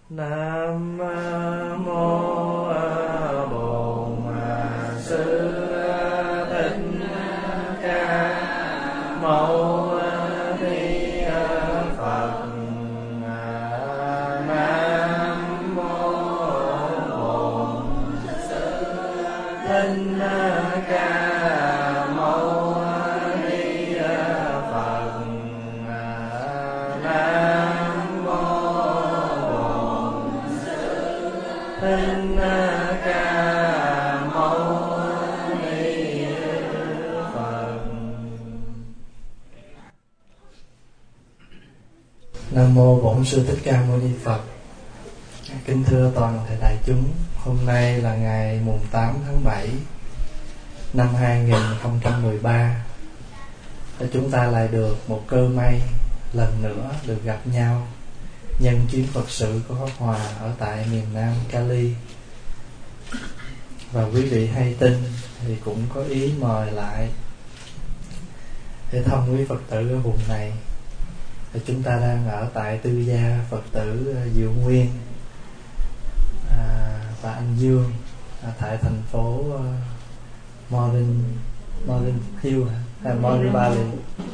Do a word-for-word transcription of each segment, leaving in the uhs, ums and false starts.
Nam mô Bổn Sư Thích Ca Mâu Ni Phật. Nam mô Bổn Sư Thích Ca Mâu Ni Phật. Nam mô Bổn Sư Thích Ca Mâu Ni Phật. Nam mô Bổn Sư Thích Ca Mâu Ni Phật. Kính thưa toàn thể đại chúng, hôm nay là ngày mùng tám tháng bảy năm hai nghìn không trăm mười ba. Chúng ta lại được một cơ may lần nữa được gặp nhau nhân chuyến Phật sự của Pháp Hòa ở tại miền Nam Cali. Và quý vị hay tin thì cũng có ý mời lại để thăm quý Phật tử ở vùng này. Thì chúng ta đang ở tại tư gia Phật tử Diệu Nguyên à, và anh Dương à, tại thành phố uh, Morin Morin Hill hay Morin Valley,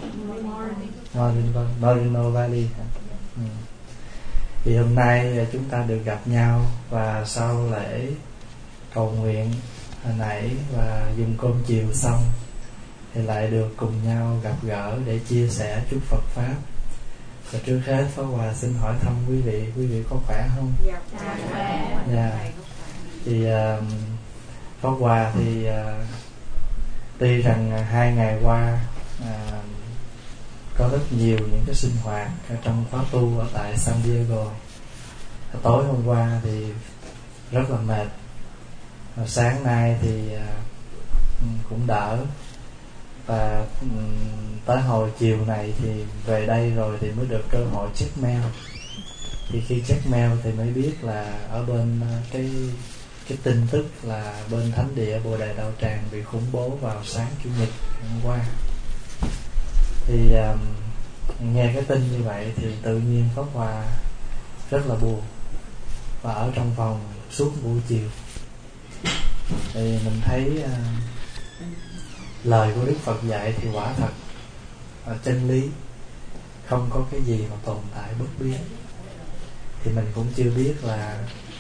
Morin Moreno Valley. Ừ. Thì hôm nay chúng ta được gặp nhau và sau lễ cầu nguyện hồi nãy và dùng cơm chiều xong thì lại được cùng nhau gặp gỡ để chia sẻ chút Phật pháp. Và trước hết Pháp Hòa xin hỏi thăm quý vị, quý vị có khỏe không? Dạ. Dạ. Thì uh, Pháp Hòa thì uh, tuy rằng hai ngày qua uh, có rất nhiều những cái sinh hoạt trong khóa tu ở tại San Diego. Tối hôm qua thì rất là mệt. Và sáng nay thì uh, cũng đỡ. Và um, tới hồi chiều này thì về đây rồi thì mới được cơ hội check mail. Thì khi check mail thì mới biết là ở bên uh, cái cái tin tức là bên thánh địa Bồ Đề Đạo Tràng bị khủng bố vào sáng chủ nhật hôm qua. Thì um, nghe cái tin như vậy thì tự nhiên Pháp Hòa rất là buồn và ở trong phòng suốt buổi chiều. Thì mình thấy uh, lời của Đức Phật dạy thì quả thật ở chân lý, không có cái gì mà tồn tại bất biến. Thì mình cũng chưa biết là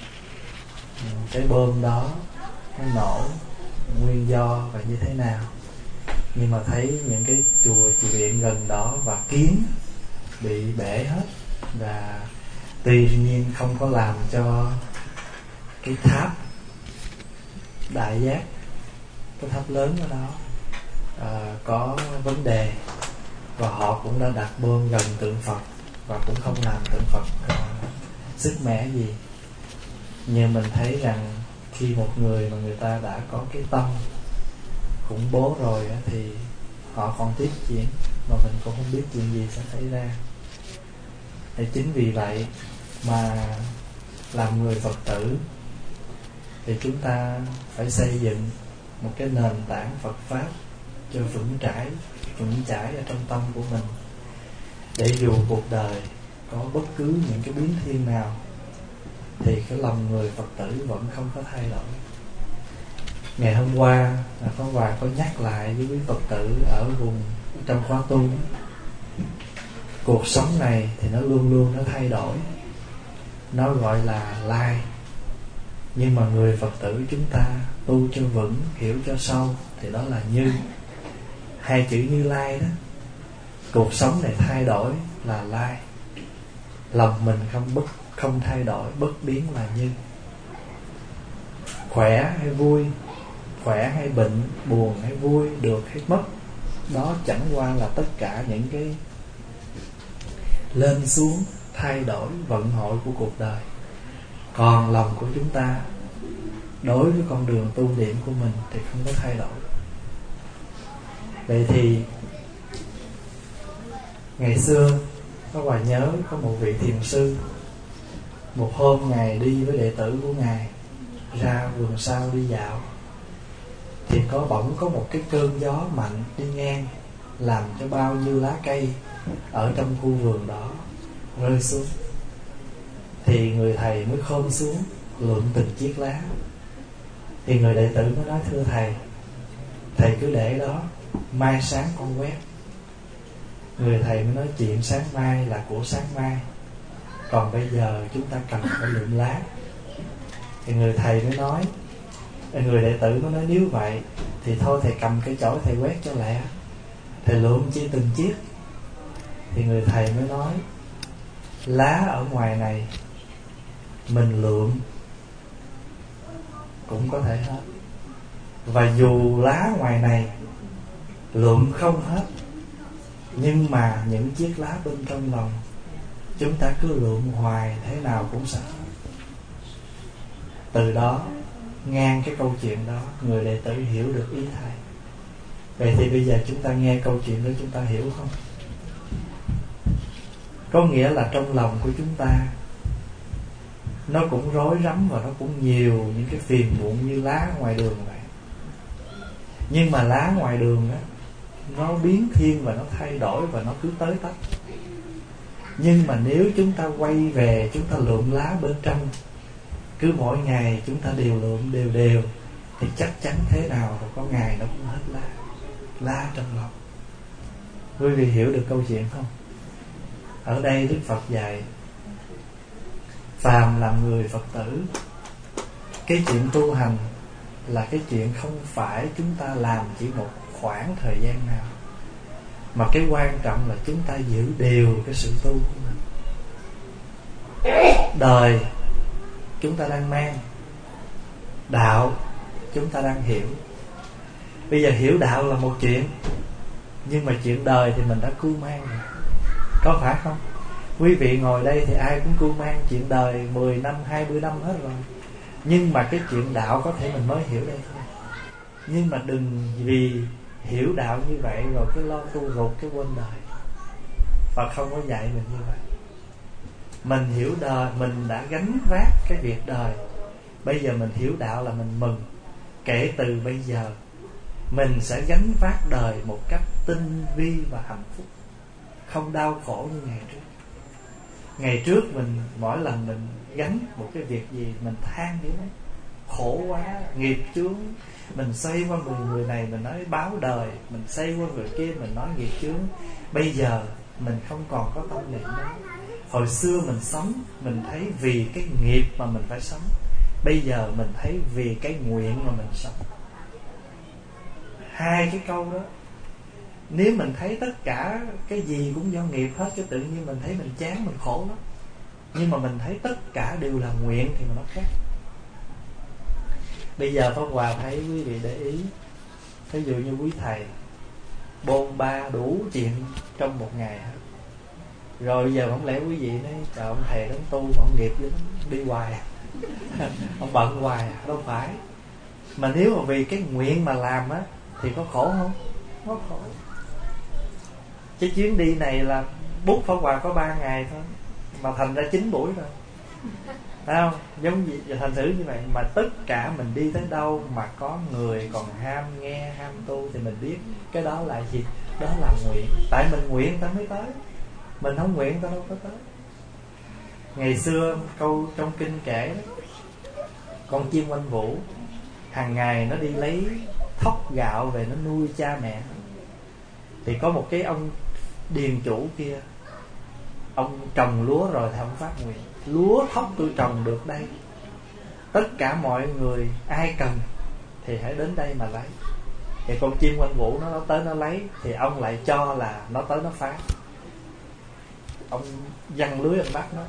cái bom đó nó nổ nguyên do và như thế nào, nhưng mà thấy những cái chùa chùa viện gần đó và kiến bị bể hết. Và tuy nhiên không có làm cho cái tháp Đại Giác, cái tháp lớn ở đó à, có vấn đề. Và họ cũng đã đặt bom gần tượng Phật và cũng không làm tượng Phật uh, sức mẻ gì. Nhưng mình thấy rằng khi một người mà người ta đã có cái tâm khủng bố rồi á, thì họ còn tiếp diễn mà mình cũng không biết chuyện gì sẽ xảy ra. Thì chính vì vậy mà làm người Phật tử thì chúng ta phải xây dựng một cái nền tảng Phật pháp cho vững chãi, vững chãi ở trong tâm của mình, để dù cuộc đời có bất cứ những cái biến thiên nào thì cái lòng người Phật tử vẫn không có thay đổi. Ngày hôm qua Pháp Hòa có nhắc lại với quý Phật tử ở vùng trong khóa tu, cuộc sống này thì nó luôn luôn nó thay đổi, nó gọi là lai. Nhưng mà người Phật tử chúng ta tu cho vững, hiểu cho sâu thì đó là như. Hai chữ Như Lai đó, cuộc sống này thay đổi là lai, lòng mình không bất không thay đổi, bất biến là như. Khỏe hay vui, khỏe hay bệnh, buồn hay vui, được hay mất, đó chẳng qua là tất cả những cái lên xuống, thay đổi, vận hội của cuộc đời. Còn lòng của chúng ta đối với con đường tu niệm của mình thì không có thay đổi. Vậy thì ngày xưa Pháp Hòa nhớ có một vị thiền sư, một hôm Ngài đi với đệ tử của Ngài ra vườn sau đi dạo, thì có bỗng có một cái cơn gió mạnh đi ngang, làm cho bao nhiêu lá cây ở trong khu vườn đó rơi xuống. thì người thầy mới khom xuống lượm từng chiếc lá. Thì người đệ tử mới nói: thưa thầy, thầy cứ để đó, mai sáng con quét. Người thầy mới nói: chuyện sáng mai là của sáng mai, còn bây giờ chúng ta cần phải lượm lá. Thì người thầy mới nói, người đệ tử mới nói: nếu vậy thì thôi thầy cầm cái chổi thầy quét cho lẹ, thầy lượm chỉ từng chiếc. Thì người thầy mới nói: lá ở ngoài này mình lượm cũng có thể hết, và dù lá ngoài này lượm không hết, nhưng mà những chiếc lá bên trong lòng chúng ta cứ lượm hoài, thế nào cũng sẽ hết. Từ đó, ngang cái câu chuyện đó, người đệ tử hiểu được ý thầy. Vậy thì bây giờ chúng ta nghe câu chuyện đó, chúng ta hiểu không? Có nghĩa là trong lòng của chúng ta nó cũng rối rắm và nó cũng nhiều những cái phiền muộn như lá ngoài đường vậy. Nhưng mà lá ngoài đường á, nó biến thiên và nó thay đổi và nó cứ tới tấp. Nhưng mà nếu chúng ta quay về, chúng ta lượm lá bên trong, cứ mỗi ngày chúng ta đều lượm đều đều, thì chắc chắn thế nào rồi có ngày nó cũng hết lá. Lá trong lòng. Quý vị hiểu được câu chuyện không? Ở đây Đức Phật dạy phàm làm người Phật tử, cái chuyện tu hành là cái chuyện không phải chúng ta làm chỉ một khoảng thời gian nào, mà cái quan trọng là chúng ta giữ đều cái sự tu của mình. Đời chúng ta đang mang, đạo chúng ta đang hiểu. Bây giờ hiểu đạo là một chuyện, nhưng mà chuyện đời thì mình đã cưu mang rồi, có phải không? Quý vị ngồi đây thì ai cũng cưu mang chuyện đời mười năm, hai mươi năm hết rồi. Nhưng mà cái chuyện đạo có thể mình mới hiểu đây thôi. Nhưng mà đừng vì hiểu đạo như vậy rồi cái lo tu rụt cái quên đời. Phật không có dạy mình như vậy. Mình hiểu đời, mình đã gánh vác cái việc đời. Bây giờ mình hiểu đạo là mình mừng. Kể từ bây giờ mình sẽ gánh vác đời một cách tinh vi và hạnh phúc, không đau khổ như ngày trước. Ngày trước mình mỗi lần mình gánh một cái việc gì mình than dữ lắm, khổ quá, nghiệp chướng. Mình xoay qua người, người này mình nói báo đời, mình xoay qua người kia mình nói nghiệp chướng. Bây giờ mình không còn có tâm niệm đó. Hồi xưa mình sống, mình thấy vì cái nghiệp mà mình phải sống. Bây giờ mình thấy vì cái nguyện mà mình sống. Hai cái câu đó, nếu mình thấy tất cả cái gì cũng do nghiệp hết, cái tự nhiên mình thấy mình chán, mình khổ lắm. Nhưng mà mình thấy tất cả đều là nguyện thì nó khác. Bây giờ Pháp Hòa thấy quý vị để ý, ví dụ như quý thầy bôn ba đủ chuyện trong một ngày hết. Rồi giờ không lẽ quý vị nói trời ông thầy đó tu mà ông nghiệp vậy đó, đi hoài ông bận hoài, đâu phải. Mà nếu mà vì cái nguyện mà làm á thì có khổ không? Có khổ. Cái chuyến đi này là bút Pháp Hòa có ba ngày thôi mà thành ra chín buổi rồi, phải không? Giống gì thành thử như vậy. Mà tất cả mình đi tới đâu mà có người còn ham nghe, ham tu thì mình biết cái đó là gì? Đó là nguyện. Tại mình nguyện ta mới tới, mình không nguyện ta đâu có tới. Ngày xưa câu trong kinh kể đó, con chim oanh vũ hàng ngày nó đi lấy thóc gạo về nó nuôi cha mẹ. Thì có một cái ông điền chủ kia, ông trồng lúa rồi thì ông phát nguyện: lúa thóc tôi trồng được đây, tất cả mọi người ai cần thì hãy đến đây mà lấy. Thì con chim oanh vũ nó, nó tới nó lấy, thì ông lại cho là nó tới nó phát. Ông giăng lưới ông bắt nó.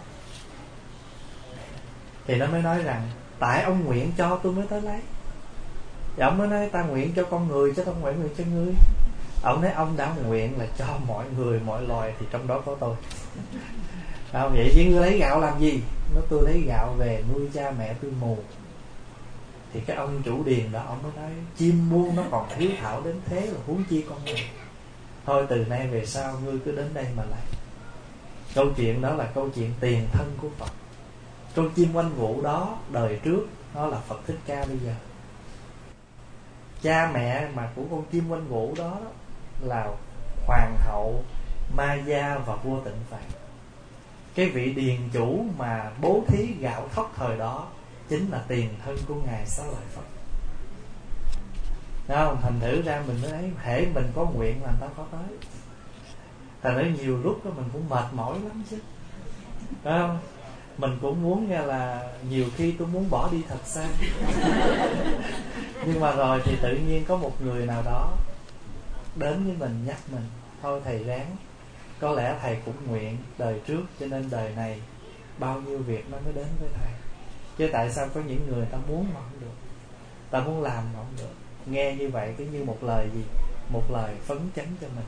Thì nó mới nói rằng tại ông nguyện cho tôi mới tới lấy. Thì ông mới nói ta nguyện cho con người chứ không nguyện nguyện cho ngươi. Ông nói ông đã nguyện là cho mọi người mọi loài thì trong đó có tôi. Không vậy chứ ngươi lấy gạo làm gì? Nó tôi lấy gạo về nuôi cha mẹ tôi mù. Thì cái ông chủ điền đó ông mới nói chim muôn nó còn hiếu thảo đến thế là huống chi con người. Thôi từ nay về sau ngươi cứ đến đây mà lấy. Câu chuyện đó là câu chuyện tiền thân của Phật. Con chim oanh vũ đó đời trước nó là Phật Thích Ca bây giờ. Cha mẹ mà của con chim oanh vũ đó là hoàng hậu Maya và vua Tịnh Phạn. Cái vị điền chủ mà bố thí gạo thóc thời đó chính là tiền thân của Ngài Xá Lợi Phất. Đúng không? Thành thử ra mình mới thấy hễ mình có nguyện là người ta có tới. Thành thử nhiều lúc đó mình cũng mệt mỏi lắm chứ. Đúng không? Mình cũng muốn nghe là nhiều khi tôi muốn bỏ đi thật xa. Nhưng mà rồi thì tự nhiên có một người nào đó đến với mình nhắc mình, thôi thầy ráng. Có lẽ thầy cũng nguyện đời trước, cho nên đời này bao nhiêu việc nó mới đến với thầy. Chứ tại sao có những người ta muốn mà không được, ta muốn làm mà không được. Nghe như vậy cứ như một lời gì? Một lời phấn chấn cho mình.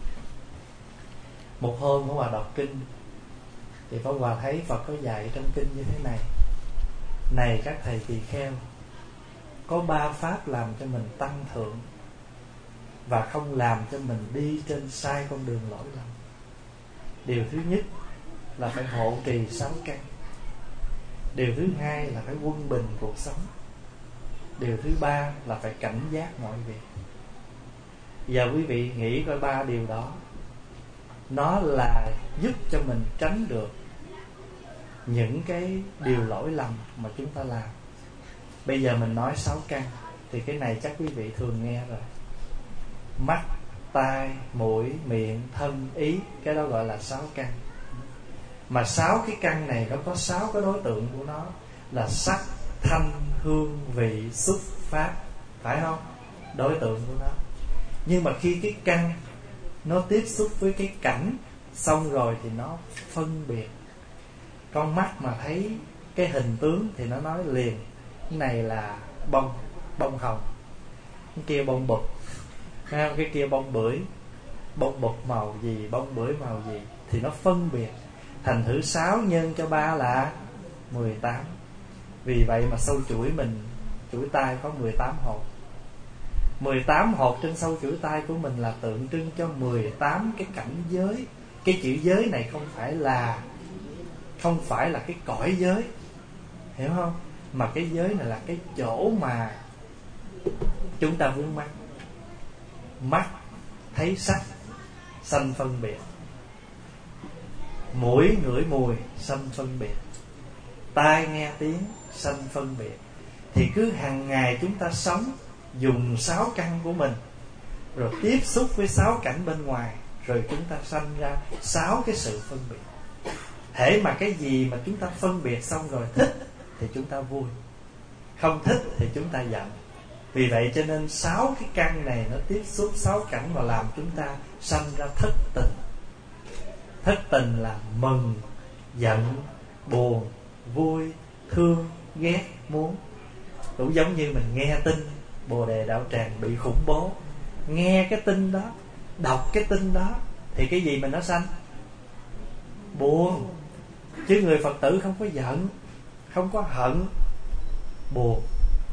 Một hôm Pháp Hòa đọc kinh thì Pháp Hòa thấy Phật có dạy trong kinh như thế này: này các thầy tỳ kheo, có ba pháp làm cho mình tăng thượng và không làm cho mình đi trên sai con đường lỗi lầm. Điều thứ nhất là phải hộ trì sáu căn. Điều thứ hai là phải quân bình cuộc sống. Điều thứ ba là phải cảnh giác mọi việc. Giờ quý vị nghĩ coi ba điều đó, nó là giúp cho mình tránh được những cái điều lỗi lầm mà chúng ta làm. Bây giờ mình nói sáu căn thì cái này chắc quý vị thường nghe rồi. Mắt, tai, mũi, miệng, thân, ý, cái đó gọi là sáu căn. Mà sáu cái căn này nó có sáu cái đối tượng của nó là sắc, thanh, hương, vị, xúc, pháp, phải không? Đối tượng của nó. Nhưng mà khi cái căn nó tiếp xúc với cái cảnh xong rồi thì nó phân biệt. Con mắt mà thấy cái hình tướng thì nó nói liền: cái này là bông, bông hồng, cái kia bông bụt, cái kia bông bưởi, bông bụt màu gì, bông bưởi màu gì, thì nó phân biệt. Thành thử sáu nhân cho ba là mười tám. Vì vậy mà sâu chuỗi mình, chuỗi tay có mười tám hột. Mười tám hột trên sâu chuỗi tay của mình là tượng trưng cho mười tám cái cảnh giới. Cái chữ giới này không phải là Không phải là cái cõi giới, hiểu không? Mà cái giới này là cái chỗ mà chúng ta vướng mắc. Mắt thấy sắc, sanh phân biệt. Mũi ngửi mùi, sanh phân biệt. Tai nghe tiếng, sanh phân biệt. Thì cứ hàng ngày chúng ta sống dùng sáu căn của mình, rồi tiếp xúc với sáu cảnh bên ngoài, rồi chúng ta sanh ra sáu cái sự phân biệt. Hễ mà cái gì mà chúng ta phân biệt xong rồi thích thì chúng ta vui, không thích thì chúng ta giận. Vì vậy cho nên sáu cái căn này nó tiếp xúc sáu cảnh và làm chúng ta sanh ra thất tình. Thất tình là mừng, giận, buồn, vui, thương, ghét, muốn. Cũng giống như mình nghe tin Bồ Đề Đạo Tràng bị khủng bố, nghe cái tin đó, đọc cái tin đó, thì cái gì mình nó sanh? Buồn. Chứ người Phật tử không có giận, không có hận, buồn.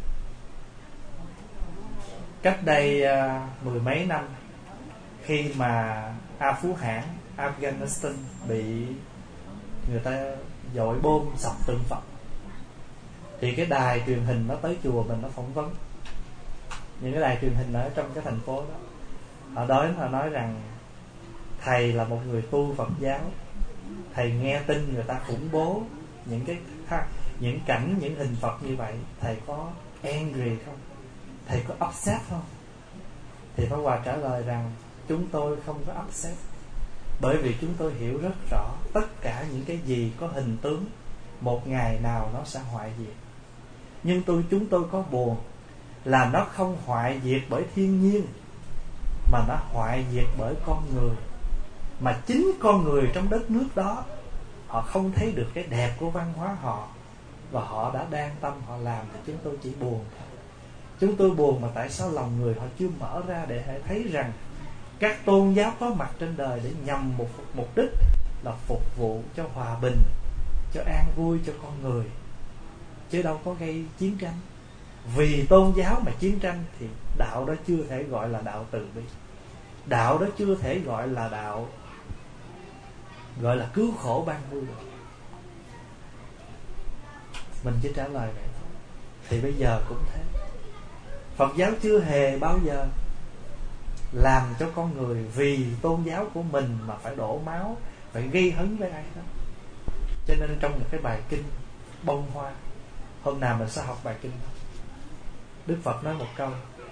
Cách đây uh, mười mấy năm, khi mà A Phú Hãn, Afghanistan bị người ta dội bom sập tượng Phật, thì cái đài truyền hình nó tới chùa mình nó phỏng vấn. Những cái đài truyền hình ở trong cái thành phố đó, họ đến họ nói rằng thầy là một người tu Phật giáo, thầy nghe tin người ta khủng bố những cái những cảnh, những hình Phật như vậy, thầy có angry không? Thầy có upset không? Thì Pháp Hòa trả lời rằng chúng tôi không có upset, bởi vì chúng tôi hiểu rất rõ tất cả những cái gì có hình tướng một ngày nào nó sẽ hoại diệt. Nhưng tôi chúng tôi có buồn là nó không hoại diệt bởi thiên nhiên, mà nó hoại diệt bởi con người. Mà chính con người trong đất nước đó, họ không thấy được cái đẹp của văn hóa họ, và họ đã đang tâm họ làm, thì chúng tôi chỉ buồn thôi. Chúng tôi buồn mà tại sao lòng người họ chưa mở ra để thấy rằng các tôn giáo có mặt trên đời để nhằm một mục đích là phục vụ cho hòa bình, cho an vui cho con người, chứ đâu có gây chiến tranh. Vì tôn giáo mà chiến tranh thì đạo đó chưa thể gọi là đạo từ bi, đạo đó chưa thể gọi là đạo gọi là cứu khổ ban vui được. Mình chỉ trả lời vậy thôi. Thì bây giờ cũng thế, Phật giáo chưa hề bao giờ làm cho con người vì tôn giáo của mình mà phải đổ máu, phải gây hấn với ai đó. Cho nên trong một cái bài kinh bông hoa, hôm nào mình sẽ học bài kinh đó, Đức Phật nói một câu: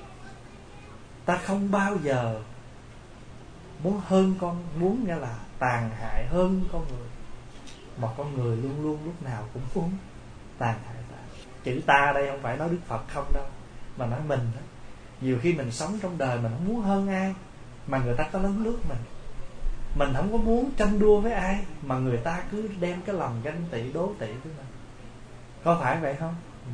ta không bao giờ muốn hơn con, muốn nghĩa là tàn hại hơn con người, mà con người luôn luôn lúc nào cũng muốn tàn hại ta. Chữ ta đây không phải nói Đức Phật không đâu, mà nói mình đó. Nhiều khi mình sống trong đời mình không muốn hơn ai, mà người ta có lấn lướt mình. Mình không có muốn tranh đua với ai, mà người ta cứ đem cái lòng ganh tị đố tị với mình. Có phải vậy không? Ừ.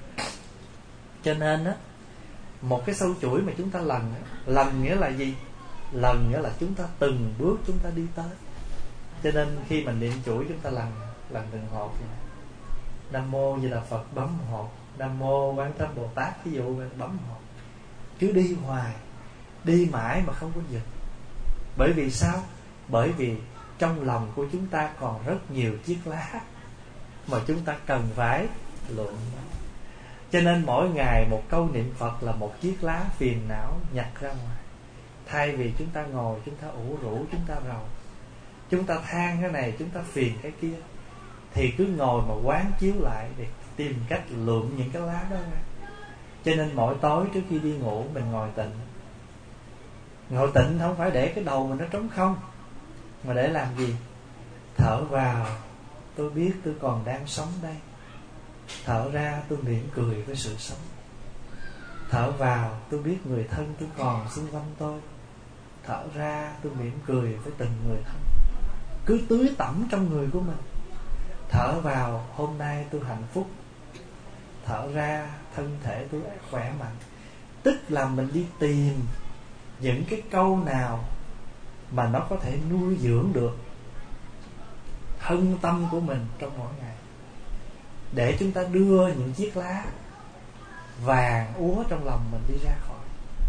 Cho nên á, một cái sâu chuỗi mà chúng ta lần, lần nghĩa là gì? Lần nghĩa là chúng ta từng bước chúng ta đi tới. Cho nên khi mình niệm chuỗi chúng ta lần, lần từng hột. Nam mô Như Là Phật bấm hột, Nam mô Quán Thế Bồ Tát, ví dụ bấm hột. Cứ đi hoài, đi mãi mà không có dừng. Bởi vì sao? Bởi vì trong lòng của chúng ta còn rất nhiều chiếc lá mà chúng ta cần phải luận. Cho nên mỗi ngày một câu niệm Phật là một chiếc lá phiền não nhặt ra ngoài. Thay vì chúng ta ngồi, chúng ta ủ rũ, chúng ta rầu, chúng ta than cái này, chúng ta phiền cái kia, thì cứ ngồi mà quán chiếu lại để tìm cách lượm những cái lá đó ra. Cho nên mỗi tối trước khi đi ngủ mình ngồi tịnh. Ngồi tịnh không phải để cái đầu mình nó trống không, mà để làm gì? Thở vào, tôi biết tôi còn đang sống đây. Thở ra, tôi mỉm cười với sự sống. Thở vào, tôi biết người thân tôi còn xung quanh tôi. Thở ra, tôi mỉm cười với từng người thân. Cứ tưới tẩm trong người của mình. Thở vào, hôm nay tôi hạnh phúc. Thở ra, thân thể tôi khỏe mạnh. Tức là mình đi tìm những cái câu nào mà nó có thể nuôi dưỡng được thân tâm của mình trong mỗi ngày, để chúng ta đưa những chiếc lá vàng úa trong lòng mình đi ra khỏi.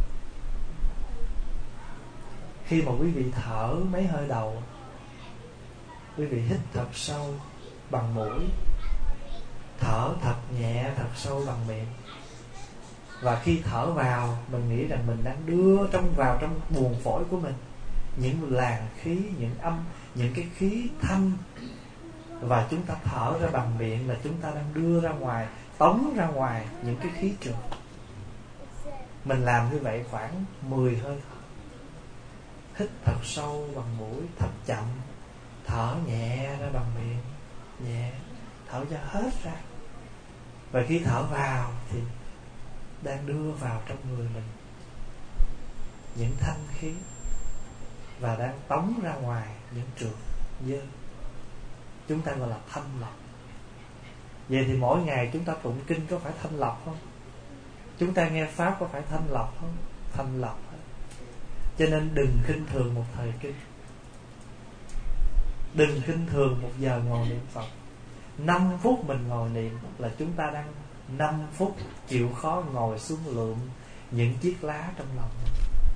Khi mà quý vị thở mấy hơi đầu, quý vị hít thật sâu bằng mũi, thở thật nhẹ thật sâu bằng miệng. Và khi thở vào, mình nghĩ rằng mình đang đưa trong vào trong buồng phổi của mình những làn khí, những âm, những cái khí thanh. Và chúng ta thở ra bằng miệng là chúng ta đang đưa ra ngoài, tống ra ngoài những cái khí trượt. Mình làm như vậy khoảng mười hơi thở. Hít thật sâu bằng mũi, thật chậm. Thở nhẹ ra bằng miệng, nhẹ. Thở ra hết ra. Và khi thở vào thì đang đưa vào trong người mình những thanh khí, và đang tống ra ngoài những trượt dơ. Chúng ta gọi là thanh lọc. Vậy thì mỗi ngày chúng ta tụng kinh có phải thanh lọc không? Chúng ta nghe pháp có phải thanh lọc không? Thanh lọc. Cho nên đừng khinh thường một thời kinh, đừng khinh thường một giờ ngồi niệm Phật. Năm phút mình ngồi niệm là chúng ta đang năm phút chịu khó ngồi xuống lượm những chiếc lá trong lòng mình.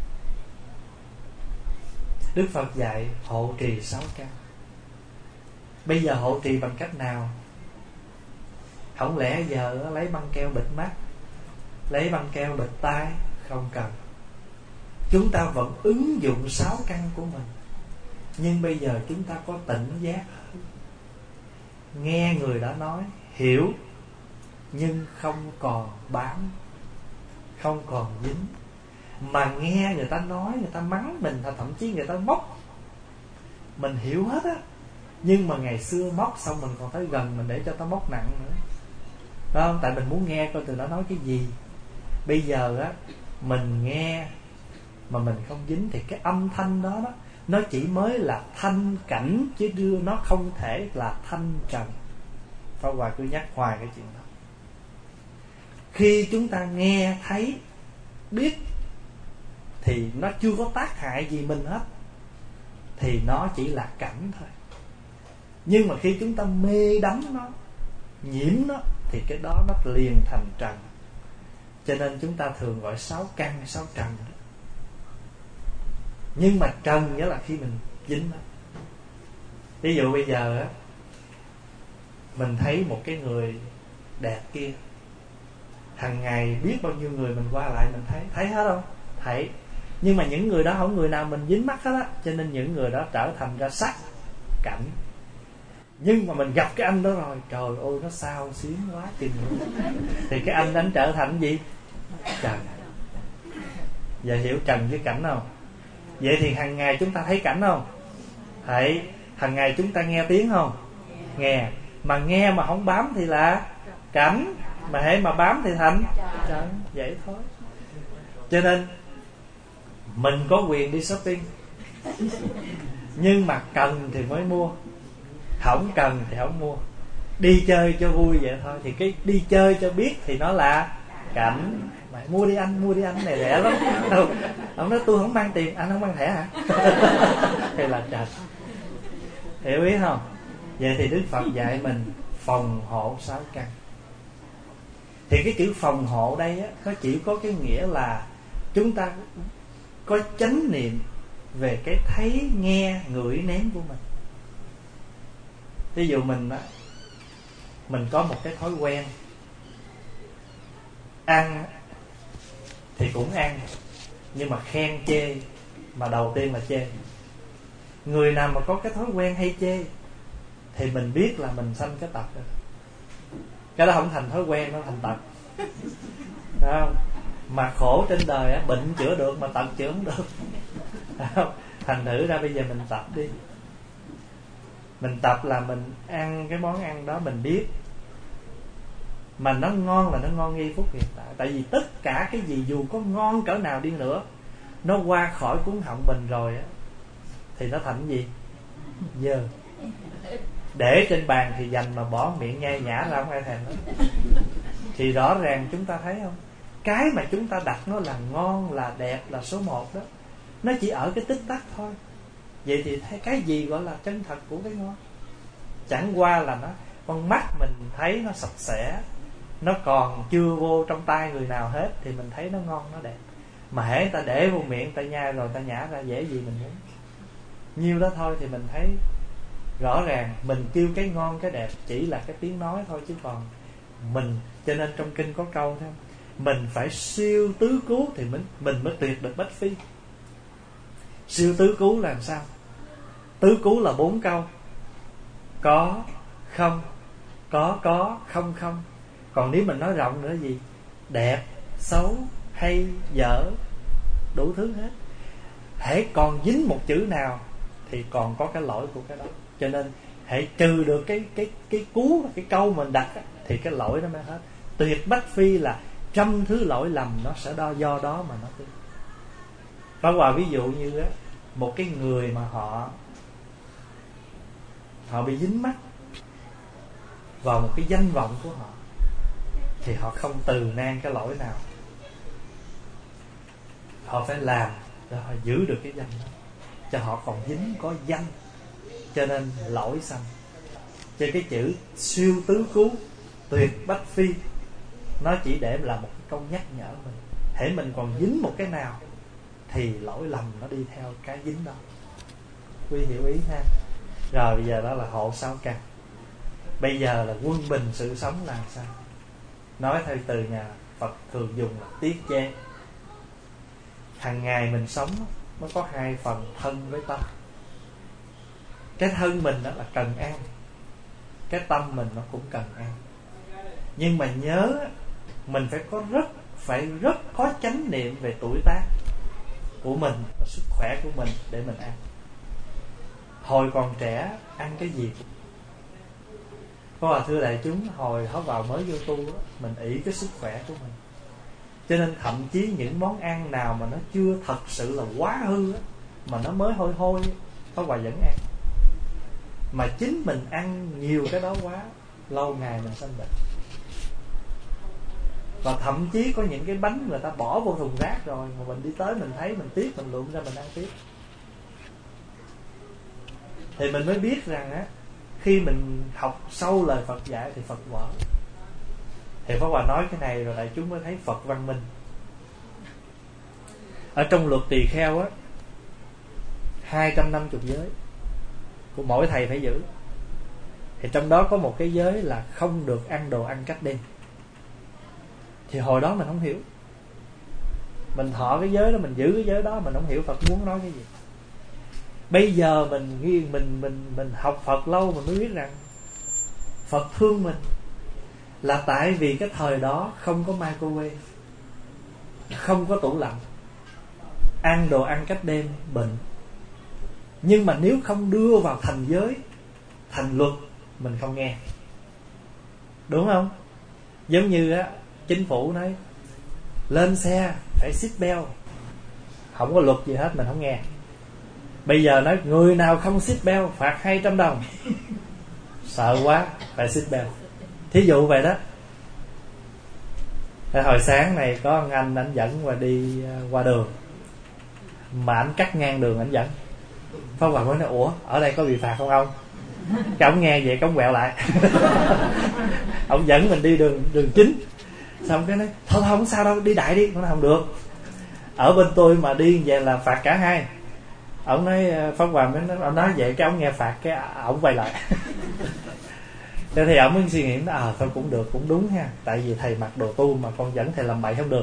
Đức Phật dạy hộ trì sáu căn. Bây giờ hộ trì bằng cách nào? Không lẽ giờ lấy băng keo bịt mắt, lấy băng keo bịt tai? Không cần. Chúng ta vẫn ứng dụng sáu căn của mình. Nhưng bây giờ chúng ta có tỉnh giác hơn. Nghe người đó nói, hiểu, nhưng không còn bám, không còn dính. Mà nghe người ta nói, người ta mắng mình, thậm chí người ta móc, mình hiểu hết á. Nhưng mà ngày xưa móc xong mình còn tới gần mình để cho ta móc nặng nữa, phải không? Tại mình muốn nghe coi từ đó nói cái gì. Bây giờ á, mình nghe mà mình không dính thì cái âm thanh đó, đó nó chỉ mới là thanh cảnh, chứ đưa nó không thể là thanh trần. Pháp Hòa cứ nhắc hoài cái chuyện đó. Khi chúng ta nghe, thấy, biết thì nó chưa có tác hại gì mình hết, thì nó chỉ là cảnh thôi. Nhưng mà khi chúng ta mê đắm nó, nhiễm nó, thì cái đó nó liền thành trần. Cho nên chúng ta thường gọi sáu căn, sáu trần đó. Nhưng mà trần nghĩa là khi mình dính nó. Ví dụ bây giờ á, mình thấy một cái người đẹp kia, hàng ngày biết bao nhiêu người mình qua lại mình thấy, thấy hết không? Thấy. Nhưng mà những người đó không người nào mình dính mắt hết á, cho nên những người đó trở thành ra sắc, cảnh. Nhưng mà mình gặp cái anh đó rồi, trời ơi nó sao xuyến quá chừng. Thì cái anh đánh trở thành gì? Trần. Giờ hiểu trần với cảnh không? Vậy thì hàng ngày chúng ta thấy cảnh không? Thấy. Hàng ngày chúng ta nghe tiếng không? Nghe. Mà nghe mà không bám thì là cảnh. Mà hễ mà bám thì thành trần. Vậy thôi. Cho nên mình có quyền đi shopping, nhưng mà cần thì mới mua, không cần thì không mua. Đi chơi cho vui vậy thôi. Thì cái đi chơi cho biết thì nó là cảnh. Mày mua đi anh, mua đi anh, này rẻ lắm. Ông nói tôi không mang tiền, anh không mang thẻ hả? Thì là trần. Hiểu ý không? Vậy thì Đức Phật dạy mình phòng hộ sáu căn. Thì cái chữ phòng hộ đây á, nó chỉ có cái nghĩa là chúng ta có chánh niệm về cái thấy, nghe, ngửi, nếm của mình. Ví dụ mình á, mình có một cái thói quen ăn thì cũng ăn, nhưng mà khen chê, mà đầu tiên là chê. Người nào mà có cái thói quen hay chê thì mình biết là mình sanh cái tật rồi. Cái đó không thành thói quen, nó thành tật. Đúng không? Mà khổ trên đời á, bệnh chữa được mà tật chữa không được. Đúng không? Thành thử ra bây giờ mình tập đi. Mình tập là mình ăn cái món ăn đó mình biết, mà nó ngon là nó ngon ngay phút hiện tại. Tại vì tất cả cái gì dù có ngon cỡ nào đi nữa, nó qua khỏi cuốn họng mình rồi á, thì nó thành gì? Dơ. Để trên bàn thì dành mà bỏ miệng nhai nhả ra không ai thèm nữa. Thì rõ ràng chúng ta thấy không? Cái mà chúng ta đặt nó là ngon, là đẹp, là số một đó, nó chỉ ở cái tích tắc thôi. Vậy thì thấy cái gì gọi là chân thật của cái ngon? Chẳng qua là nó, con mắt mình thấy nó sạch sẽ, nó còn chưa vô trong tay người nào hết, thì mình thấy nó ngon, nó đẹp. Mà hễ ta để vô miệng, ta nhai rồi ta nhả ra, dễ gì mình muốn. Nhiêu đó thôi thì mình thấy rõ ràng mình kêu cái ngon cái đẹp chỉ là cái tiếng nói thôi, chứ còn mình, cho nên trong kinh có câu thế, mình phải siêu tứ cứu thì mình, mình mới tuyệt được bách phi. Siêu tứ cứu là làm sao? Tứ cứu là bốn câu: có, không, có, có, không, không. Còn nếu mình nói rộng nữa gì? Đẹp, xấu, hay, dở, đủ thứ hết. Hễ còn dính một chữ nào thì còn có cái lỗi của cái đó. Cho nên hãy trừ được cái cái cái cú, cái câu mình đặt á, thì cái lỗi nó mới hết. Tuyệt bách phi là trăm thứ lỗi lầm nó sẽ đo do đó mà nó tuyệt. Bao hòa ví dụ như á, một cái người mà họ họ bị dính mắc vào một cái danh vọng của họ, thì họ không từ nan cái lỗi nào, họ phải làm để họ giữ được cái danh đó, cho họ còn dính có danh, cho nên lỗi sanh. Cho cái chữ siêu tứ cứu, tuyệt bách phi, nó chỉ để là một cái câu nhắc nhở mình. Hễ mình còn dính một cái nào thì lỗi lầm nó đi theo cái dính đó. Quý hiểu ý ha? Rồi bây giờ đó là hộ sáu căn. Bây giờ là quân bình sự sống là sao? Nói theo từ nhà Phật thường dùng là tiết chế. Hằng ngày mình sống nó có hai phần, thân với tâm. Cái thân mình đó là cần ăn, cái tâm mình nó cũng cần ăn. Nhưng mà nhớ mình phải có rất phải rất có chánh niệm về tuổi tác của mình và sức khỏe của mình để mình ăn. Hồi còn trẻ ăn cái gì? Có à, thưa đại chúng, hồi họ vào mới vô tu đó, mình ỷ cái sức khỏe của mình, cho nên thậm chí những món ăn nào mà nó chưa thật sự là quá hư á, mà nó mới hôi hôi, có Hòa vẫn ăn. Mà chính mình ăn nhiều cái đó quá, lâu ngày mình sanh bệnh. Và thậm chí có những cái bánh người ta bỏ vô thùng rác rồi, mà mình đi tới mình thấy, mình tiếc, mình lượm ra mình ăn tiếp. Thì mình mới biết rằng á, khi mình học sâu lời Phật dạy thì Phật vỡ. Thì Pháp Hòa nói cái này rồi đại chúng mới thấy Phật văn minh. Ở trong luật tỳ kheo á, hai trăm năm mươi giới của mỗi thầy phải giữ. Thì trong đó có một cái giới là không được ăn đồ ăn cách đêm. Thì hồi đó mình không hiểu, mình thọ cái giới đó, mình giữ cái giới đó, mình không hiểu Phật muốn nói cái gì. Bây giờ mình mình mình mình học Phật lâu mình mới biết rằng Phật thương mình là tại vì cái thời đó không có microwave, không có tủ lạnh, ăn đồ ăn cách đêm bệnh. Nhưng mà nếu không đưa vào thành giới, thành luật, mình không nghe. Đúng không? Giống như á, chính phủ nói lên xe phải seat belt, không có luật gì hết, mình không nghe. Bây giờ nói người nào không seat belt phạt hai trăm đồng, sợ quá phải seat belt. Thí dụ vậy đó. Hồi sáng này có ông anh anh dẫn qua đi qua đường, mà anh cắt ngang đường anh dẫn. Pháp Hòa mới nói ủa ở đây có bị phạt không ông? Cái ông nghe vậy cái ông quẹo lại. Ông dẫn mình đi đường đường chính, xong cái nói thôi thôi không sao đâu, đi đại đi. Nó nói không được, ở bên tôi mà đi về là phạt cả hai. Ông nói Pháp Hòa mới nói, ông nói vậy cái ông nghe phạt cái ông quay lại. Thế thì ông mới suy nghĩ à thôi cũng được, cũng đúng ha, tại vì thầy mặc đồ tu mà con dẫn thầy làm bậy không được.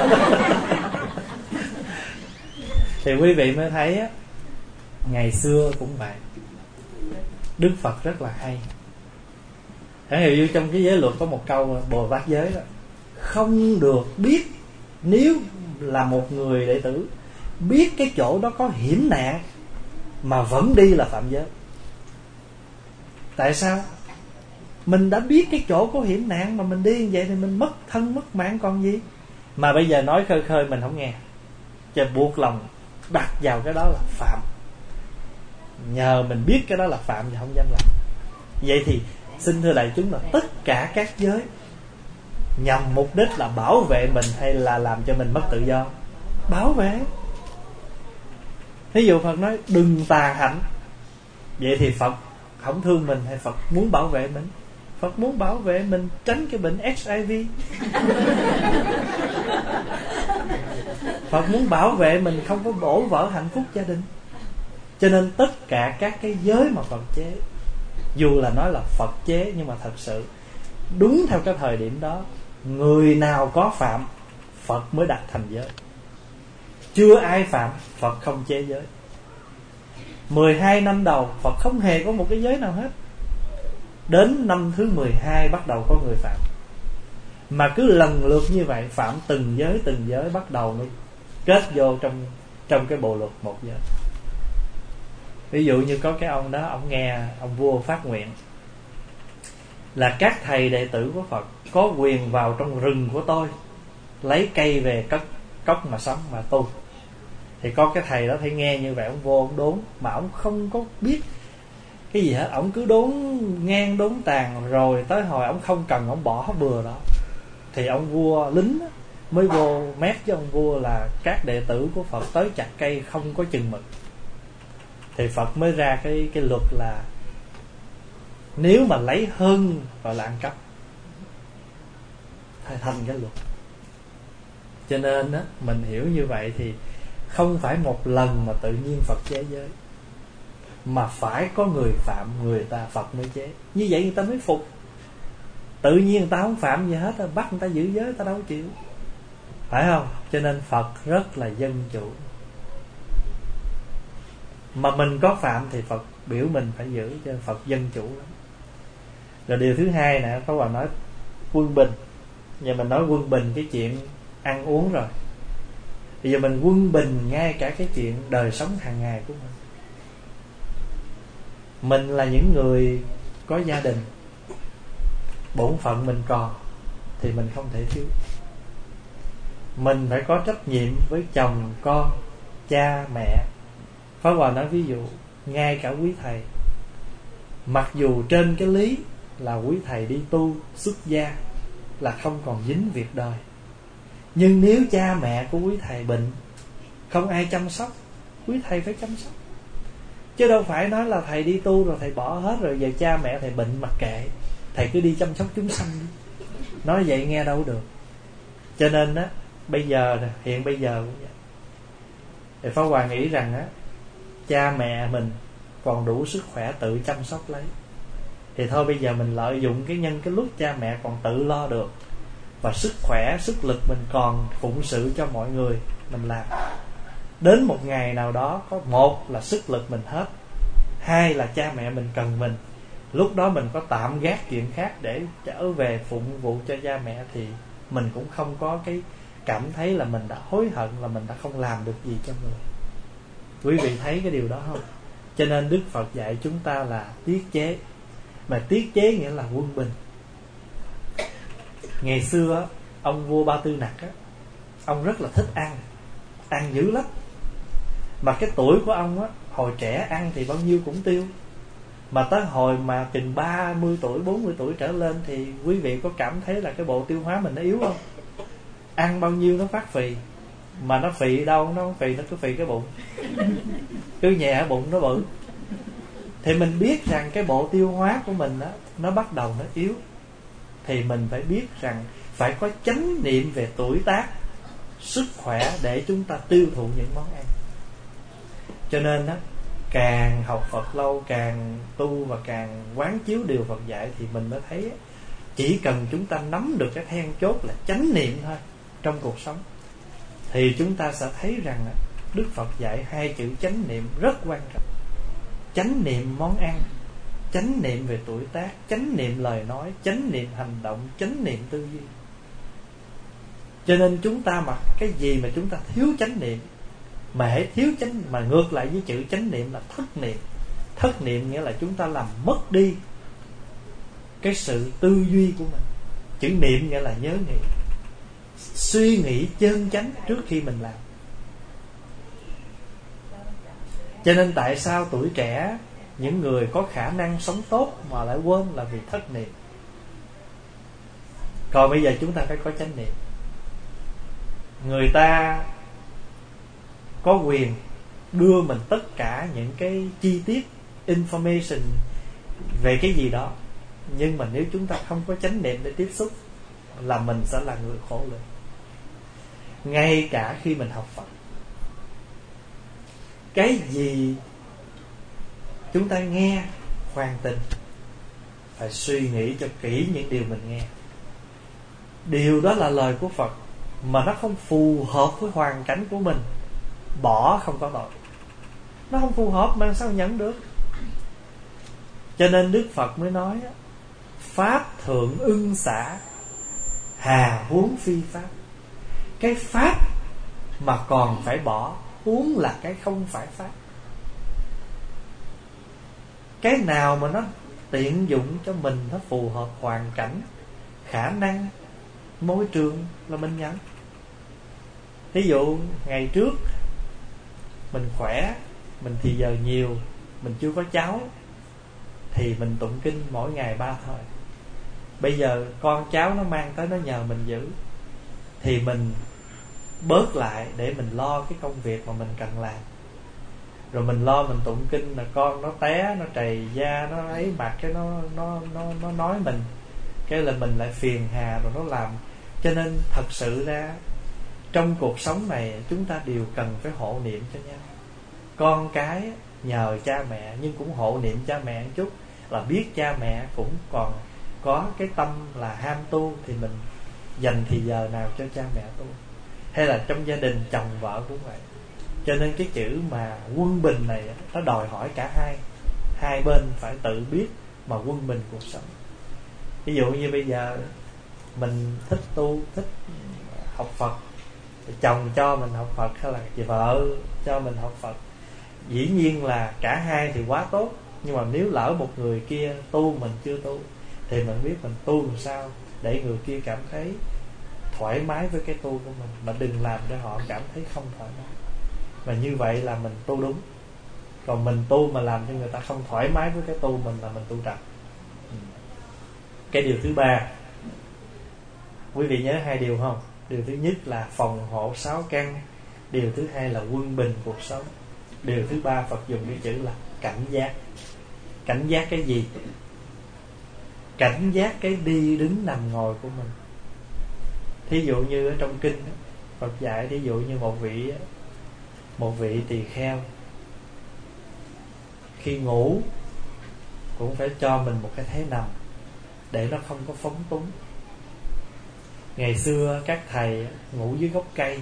Thì quý vị mới thấy á, ngày xưa cũng vậy, Đức Phật rất là hay. Hãy hiểu như trong cái giới luật có một câu Bồ Tát giới đó, không được biết, nếu là một người đệ tử biết cái chỗ đó có hiểm nạn mà vẫn đi là phạm giới. Tại sao? Mình đã biết cái chỗ có hiểm nạn mà mình đi như vậy thì mình mất thân mất mạng còn gì. Mà bây giờ nói khơi khơi mình không nghe, cho buộc lòng đặt vào cái đó là phạm. Nhờ mình biết cái đó là phạm thì không dám làm. Vậy thì xin thưa đại chúng là tất cả các giới nhằm mục đích là bảo vệ mình hay là làm cho mình mất tự do? Bảo vệ. Ví dụ Phật nói đừng tà hạnh, vậy thì Phật không thương mình hay Phật muốn bảo vệ mình? Phật muốn bảo vệ mình tránh cái bệnh hát i vê. Phật muốn bảo vệ mình không có đổ vỡ hạnh phúc gia đình. Cho nên tất cả các cái giới mà Phật chế, dù là nói là Phật chế, nhưng mà thật sự đúng theo cái thời điểm đó, người nào có phạm Phật mới đặt thành giới. Chưa ai phạm Phật không chế giới. Mười hai năm đầu Phật không hề có một cái giới nào hết. Đến năm thứ mười hai bắt đầu có người phạm. Mà cứ lần lượt như vậy, phạm từng giới từng giới, bắt đầu mới kết vô trong trong cái bộ luật một giới. Ví dụ như có cái ông đó, ông nghe ông vua phát nguyện là các thầy đệ tử của Phật có quyền vào trong rừng của tôi, lấy cây về cất cốc mà sống mà tu. Thì có cái thầy đó thấy nghe như vậy, ông vô ông đốn, mà ông không có biết cái gì hết, ông cứ đốn ngang đốn tàn, rồi tới hồi ông không cần ông bỏ bừa đó. Thì ông vua lính mới vô mét với ông vua là các đệ tử của Phật tới chặt cây không có chừng mực. Thì Phật mới ra cái cái luật là nếu mà lấy hơn gọi là ăn cắp, thành cái luật. Cho nên á, mình hiểu như vậy thì không phải một lần mà tự nhiên Phật chế giới, mà phải có người phạm, người ta Phật mới chế. Như vậy người ta mới phục. Tự nhiên người ta không phạm gì hết, bắt người ta giữ giới, người ta đâu chịu, phải không? Cho nên Phật rất là dân chủ. Mà mình có phạm thì Phật biểu mình phải giữ, cho nên Phật dân chủ lắm. Rồi điều thứ hai nè, có bạn nói quân bình. Giờ mình nói quân bình cái chuyện ăn uống rồi. Bây giờ mình quân bình ngay cả cái chuyện đời sống hàng ngày của mình. Mình là những người có gia đình, bổn phận mình còn thì mình không thể thiếu. Mình phải có trách nhiệm với chồng, con, cha, mẹ. Pháp Hòa nói ví dụ, ngay cả quý thầy, mặc dù trên cái lý là quý thầy đi tu xuất gia là không còn dính việc đời, nhưng nếu cha mẹ của quý thầy bệnh, không ai chăm sóc, quý thầy phải chăm sóc. Chứ đâu phải nói là thầy đi tu rồi thầy bỏ hết, rồi giờ cha mẹ thầy bệnh mặc kệ, thầy cứ đi chăm sóc chúng sanh đi. Nói vậy nghe đâu được. Cho nên á, bây giờ hiện bây giờ thì Pháp Hòa nghĩ rằng á, cha mẹ mình còn đủ sức khỏe tự chăm sóc lấy, thì thôi bây giờ mình lợi dụng cái nhân cái lúc cha mẹ còn tự lo được, và sức khỏe, sức lực mình còn phụng sự cho mọi người, mình làm. Đến một ngày nào đó, có một là sức lực mình hết, hai là cha mẹ mình cần mình, lúc đó mình có tạm gác chuyện khác để trở về phụng vụ cho cha mẹ, thì mình cũng không có cái cảm thấy là mình đã hối hận, là mình đã không làm được gì cho người. Quý vị thấy cái điều đó không? Cho nên Đức Phật dạy chúng ta là tiết chế. Mà tiết chế nghĩa là quân bình. Ngày xưa ông vua Ba Tư Nặc á, ông rất là thích ăn, ăn dữ lắm. Mà cái tuổi của ông á, hồi trẻ ăn thì bao nhiêu cũng tiêu. Mà tới hồi mà chừng ba mươi tuổi, bốn mươi tuổi trở lên thì quý vị có cảm thấy là cái bộ tiêu hóa mình nó yếu không? Ăn bao nhiêu nó phát phì. Mà nó phì đâu, nó không phì, nó cứ phì cái bụng. Cứ nhẹ bụng nó bự. Thì mình biết rằng cái bộ tiêu hóa của mình á, nó bắt đầu nó yếu. Thì mình phải biết rằng phải có chánh niệm về tuổi tác, sức khỏe để chúng ta tiêu thụ những món ăn. Cho nên á, càng học Phật lâu, càng tu và càng quán chiếu điều Phật dạy, thì mình mới thấy chỉ cần chúng ta nắm được cái then chốt là chánh niệm thôi trong cuộc sống, thì chúng ta sẽ thấy rằng Đức Phật dạy hai chữ chánh niệm rất quan trọng. Chánh niệm món ăn, chánh niệm về tuổi tác, chánh niệm lời nói, chánh niệm hành động, chánh niệm tư duy. Cho nên chúng ta mà cái gì mà chúng ta thiếu chánh niệm, mà hãy thiếu chánh, mà ngược lại với chữ chánh niệm là thất niệm. Thất niệm nghĩa là chúng ta làm mất đi cái sự tư duy của mình. Chữ niệm nghĩa là nhớ nghĩ, suy nghĩ chân chánh trước khi mình làm. Cho nên tại sao tuổi trẻ, những người có khả năng sống tốt mà lại quên, là vì thất niệm. Còn bây giờ chúng ta phải có chánh niệm. Người ta có quyền đưa mình tất cả những cái chi tiết information về cái gì đó, nhưng mà nếu chúng ta không có chánh niệm để tiếp xúc, là mình sẽ là người khổ luyện. Ngay cả khi mình học Phật, cái gì chúng ta nghe khoan tình, phải suy nghĩ cho kỹ những điều mình nghe. Điều đó là lời của Phật, mà nó không phù hợp với hoàn cảnh của mình, bỏ không có tội. Nó không phù hợp mà sao nhận được. Cho nên Đức Phật mới nói pháp thượng ưng xả, hà huống phi pháp. Cái pháp mà còn phải bỏ, huống là cái không phải pháp. Cái nào mà nó tiện dụng cho mình, nó phù hợp hoàn cảnh, khả năng, môi trường là mình nhận. Ví dụ ngày trước mình khỏe, mình thì giờ nhiều, mình chưa có cháu, thì mình tụng kinh mỗi ngày ba thời. Bây giờ con cháu nó mang tới, nó nhờ mình giữ, thì mình bớt lại để mình lo cái công việc mà mình cần làm. Rồi mình lo mình tụng kinh, là con nó té, nó trầy da, nó ấy mặt, cái nó nó nó nó nói mình, cái là mình lại phiền hà rồi nó làm. Cho nên thật sự ra trong cuộc sống này chúng ta đều cần phải hộ niệm cho nhau. Con cái nhờ cha mẹ, nhưng cũng hộ niệm cha mẹ một chút, là biết cha mẹ cũng còn có cái tâm là ham tu, thì mình dành thì giờ nào cho cha mẹ tu. Hay là trong gia đình chồng vợ cũng vậy. Cho nên cái chữ mà quân bình này, nó đòi hỏi cả hai Hai bên phải tự biết mà quân bình cuộc sống. Ví dụ như bây giờ mình thích tu, thích học Phật, chồng cho mình học Phật, hay là chị vợ cho mình học Phật, dĩ nhiên là cả hai thì quá tốt. Nhưng mà nếu lỡ một người kia tu, mình chưa tu, thì mình biết mình tu làm sao để người kia cảm thấy thoải mái với cái tu của mình, mà đừng làm cho họ cảm thấy không thoải mái. Và như vậy là mình tu đúng. Còn mình tu mà làm cho người ta không thoải mái với cái tu mình, là mình tu trật. Cái điều thứ ba, quý vị nhớ hai điều không? Điều thứ nhất là phòng hộ sáu căn. Điều thứ hai là quân bình cuộc sống. Điều thứ ba Phật dùng cái chữ là cảnh giác. Cảnh giác cái gì? Cảnh giác cái đi đứng nằm ngồi của mình. Thí dụ như ở trong kinh Phật dạy, thí dụ như một vị Một vị tỳ kheo, khi ngủ cũng phải cho mình một cái thế nằm để nó không có phóng túng. Ngày xưa các thầy ngủ dưới gốc cây.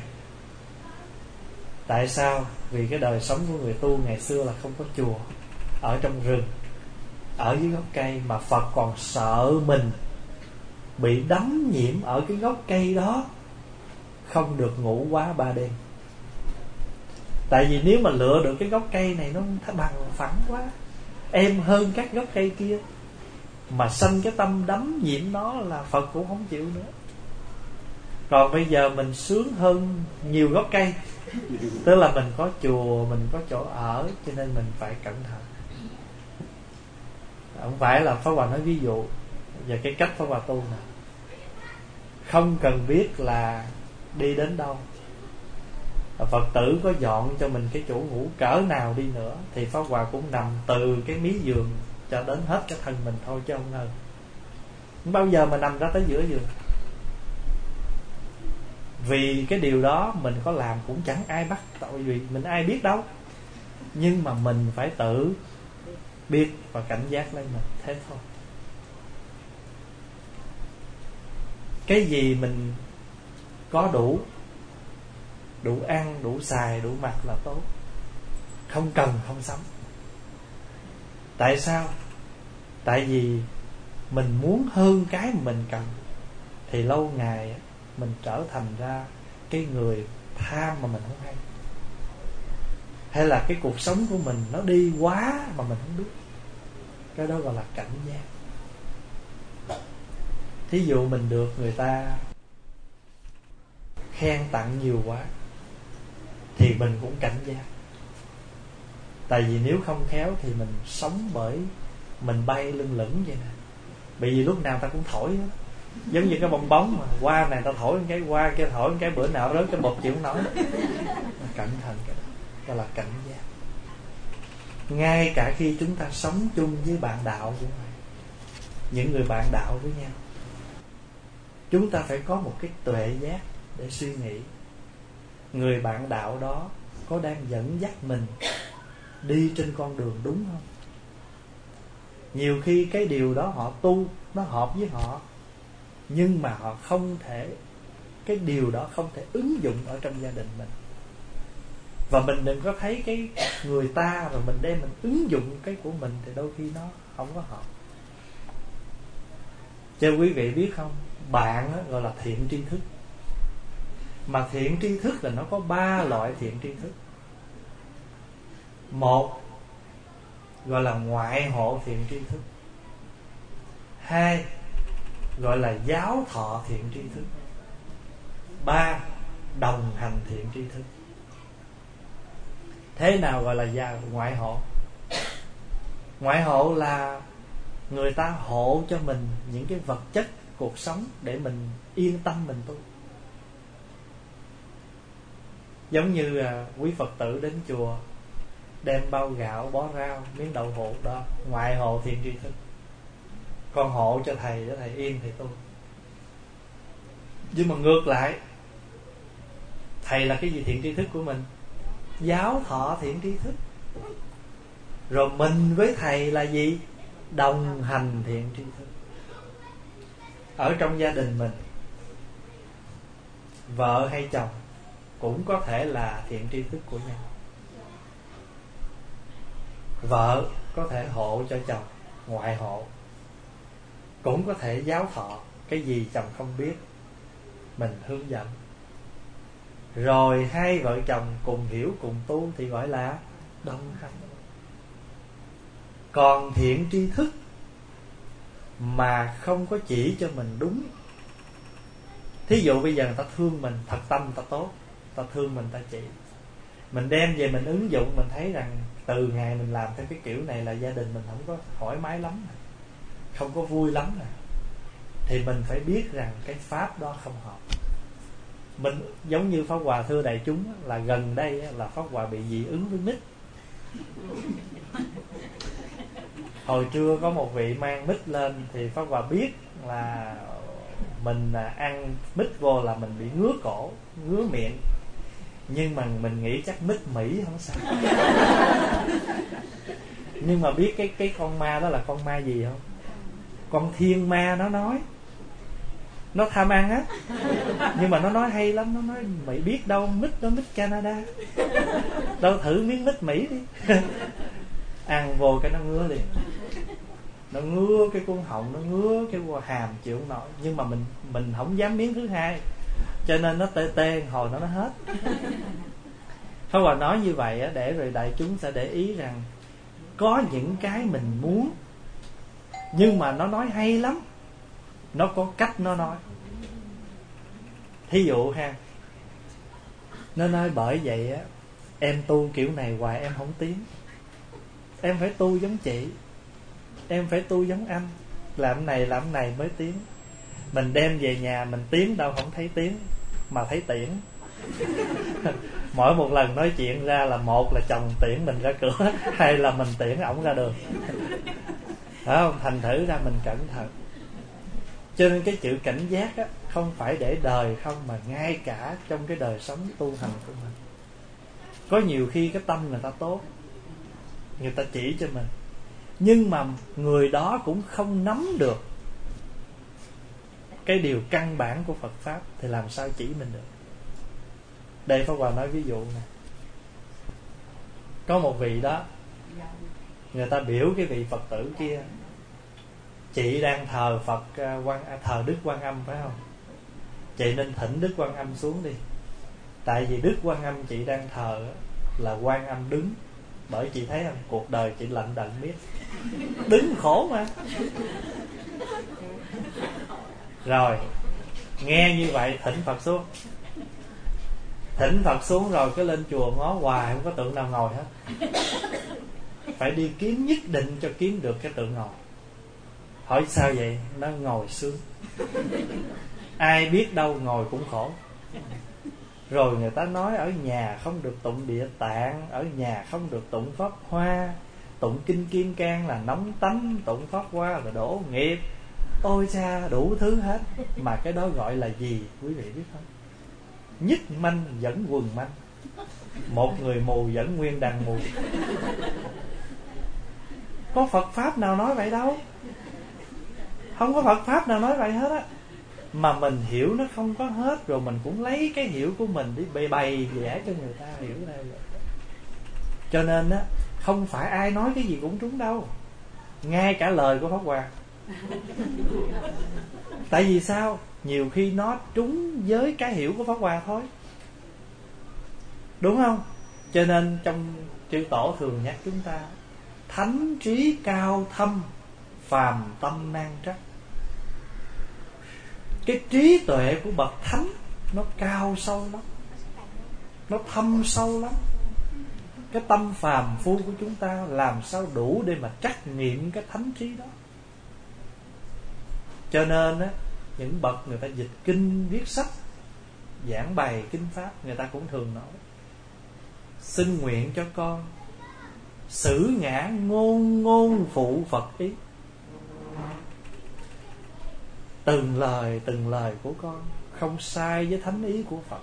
Tại sao? Vì cái đời sống của người tu ngày xưa là không có chùa, ở trong rừng. ở dưới gốc cây, mà Phật còn sợ mình bị đắm nhiễm ở cái gốc cây đó, không được ngủ quá ba đêm. Tại vì nếu mà lựa được cái gốc cây này nó bằng phẳng quá, em hơn các gốc cây kia, mà sanh cái tâm đắm nhiễm nó là Phật cũng không chịu nữa. Còn bây giờ mình sướng hơn nhiều gốc cây, tức là mình có chùa, mình có chỗ ở, cho nên mình phải cẩn thận. Không phải là Pháp Hòa nói ví dụ về cái cách Pháp Hòa tu này, không cần biết là đi đến đâu, Phật tử có dọn cho mình cái chỗ ngủ cỡ nào đi nữa thì Pháp Hòa cũng nằm từ cái mí giường cho đến hết cái thân mình thôi, chứ không ngờ không bao giờ mà nằm ra tới giữa giường. Vì cái điều đó mình có làm cũng chẳng ai bắt, tại vì mình ai biết đâu. Nhưng mà mình phải tự biết và cảnh giác lấy mình, thế thôi. Cái gì mình có đủ, đủ ăn, đủ xài, đủ mặc là tốt. Không cần không sống. Tại sao? Tại vì mình muốn hơn cái mà mình cần, thì lâu ngày mình trở thành ra cái người tham mà mình không hay. Hay là cái cuộc sống của mình nó đi quá mà mình không biết. Cái đó gọi là cảnh giác. Thí dụ mình được người ta khen tặng nhiều quá thì mình cũng cảnh giác. Tại vì nếu không khéo thì mình sống bởi mình bay lưng lửng vậy nè. Bởi vì lúc nào ta cũng thổi đó. Giống như cái bong bóng mà qua này ta thổi cái, qua kia thổi cái, bữa nào rớt cái bột chịu không nổi. Cẩn thận cái đó, đó là cảnh giác. Ngay cả khi chúng ta sống chung với bạn đạo cũng vậy, những người bạn đạo với nhau, chúng ta phải có một cái tuệ giác để suy nghĩ, người bạn đạo đó có đang dẫn dắt mình đi trên con đường đúng không? Nhiều khi cái điều đó họ tu nó hợp với họ, nhưng mà họ không thể, cái điều đó không thể ứng dụng ở trong gia đình mình. Và mình đừng có thấy cái người ta rồi mình đem mình ứng dụng cái của mình, thì đôi khi nó không có hợp. Cho quý vị biết không, bạn đó gọi là thiện tri thức. Mà thiện tri thức là nó có ba loại thiện tri thức. Một gọi là ngoại hộ thiện tri thức. Hai gọi là giáo thọ thiện tri thức. Ba đồng hành thiện tri thức. Thế nào gọi là gia ngoại hộ? Ngoại hộ là người ta hộ cho mình những cái vật chất cuộc sống để mình yên tâm mình tu. Giống như à, quý Phật tử đến chùa đem bao gạo, bó rau, miếng đậu hũ đó, ngoại hộ thiện tri thức. Con hộ cho thầy, cho thầy yên thì tu. Nhưng mà ngược lại, thầy là cái gì thiện tri thức của mình? Giáo thọ thiện tri thức. Rồi mình với thầy là gì? Đồng hành thiện tri thức. Ở trong gia đình mình, vợ hay chồng cũng có thể là thiện tri thức của nhau. Vợ có thể hộ cho chồng, ngoại hộ. Cũng có thể giáo thọ, cái gì chồng không biết mình hướng dẫn. Rồi hai vợ chồng cùng hiểu cùng tu thì gọi là đồng hành. Còn thiện tri thức mà không có chỉ cho mình đúng, thí dụ bây giờ người ta thương mình, thật tâm người ta tốt, người ta thương mình, người ta chỉ, mình đem về mình ứng dụng, mình thấy rằng từ ngày mình làm theo cái kiểu này là gia đình mình không có thoải mái lắm, không có vui lắm nè, thì mình phải biết rằng cái pháp đó không hợp. Mình giống như Pháp Hòa thưa đại chúng là gần đây là Pháp Hòa bị dị ứng với mít. Hồi trưa có một vị mang mít lên thì Pháp Hòa biết là mình ăn mít vô là mình bị ngứa cổ, ngứa miệng. Nhưng mà mình nghĩ chắc mít Mỹ không sao. Nhưng mà biết cái cái con ma đó là con ma gì không? Con thiên ma. Nó nói nó tham ăn á, nhưng mà nó nói hay lắm. Nó nói mày biết đâu, mít đó mít Canada, đâu thử miếng mít Mỹ đi. Ăn vô cái nó ngứa liền. nó ngứa cái cuốn họng, nó ngứa cái hàm chịu không nổi, nhưng mà mình mình không dám miếng thứ hai, cho nên nó tê tê hồi nó nó hết. Pháp Hòa nói như vậy á, để rồi đại chúng sẽ để ý rằng có những cái mình muốn, nhưng mà nó nói hay lắm, nó có cách nó nói. Thí dụ ha, nó nói bởi vậy á, em tu kiểu này hoài em không tiến, em phải tu giống chị, em phải tu giống anh, làm này làm này mới tiến. Mình đem về nhà mình tiến đâu không thấy tiến, mà thấy tiễn. Mỗi một lần nói chuyện ra là một là chồng tiễn mình ra cửa, hay là mình tiễn ổng ra đường. Phải không? Thành thử ra mình cẩn thận. Cho nên cái chữ cảnh giác á, không phải để đời không, mà ngay cả trong cái đời sống tu hành của mình. Có nhiều khi cái tâm người ta tốt, người ta chỉ cho mình, nhưng mà người đó cũng không nắm được cái điều căn bản của Phật Pháp, thì làm sao chỉ mình được. Đây Pháp Hòa nói ví dụ nè. Có một vị đó, người ta biểu cái vị Phật tử kia, chị đang thờ Phật quan, thờ Đức Quan Âm phải không? Chị nên thỉnh Đức Quan Âm xuống đi. Tại vì Đức Quan Âm chị đang thờ là Quan Âm đứng. Bởi chị thấy không, cuộc đời chị lận đận biết, đứng khổ mà. Rồi nghe như vậy thỉnh Phật xuống. Thỉnh Phật xuống rồi cái lên chùa ngó hoài không có tượng nào ngồi hết. Phải đi kiếm, nhất định cho kiếm được cái tượng ngồi. Hỏi sao vậy? Nó ngồi sướng. Ai biết đâu ngồi cũng khổ. Rồi người ta nói ở nhà không được tụng Địa Tạng, ở nhà không được tụng Pháp Hoa, tụng Kinh Kim Cang là nóng tánh, tụng Pháp Hoa là đổ nghiệp. Ôi cha, đủ thứ hết. Mà cái đó gọi là gì quý vị biết không? Nhất manh dẫn quần manh, một người mù dẫn nguyên đàn mù. Có Phật Pháp nào nói vậy đâu. Không có Phật Pháp nào nói vậy hết á. Mà mình hiểu nó không có hết, rồi mình cũng lấy cái hiểu của mình đi bày bày vẽ cho người ta hiểu đây. Cho nên á, không phải ai nói cái gì cũng trúng đâu, ngay cả lời của Pháp Hòa. Tại vì sao? Nhiều khi nó trúng với cái hiểu của Pháp Hòa thôi, đúng không? Cho nên trong chư tổ thường nhắc chúng ta: thánh trí cao thâm, phàm tâm nan trắc. Cái trí tuệ của bậc thánh nó cao sâu lắm, nó thâm sâu lắm. Cái tâm phàm phu của chúng ta làm sao đủ để mà trắc nghiệm cái thánh trí đó. Cho nên á, những bậc người ta dịch kinh, viết sách, giảng bày kinh pháp, người ta cũng thường nói: xin nguyện cho con xử ngã ngôn ngôn phụ Phật ý. Từng lời từng lời của con không sai với thánh ý của Phật.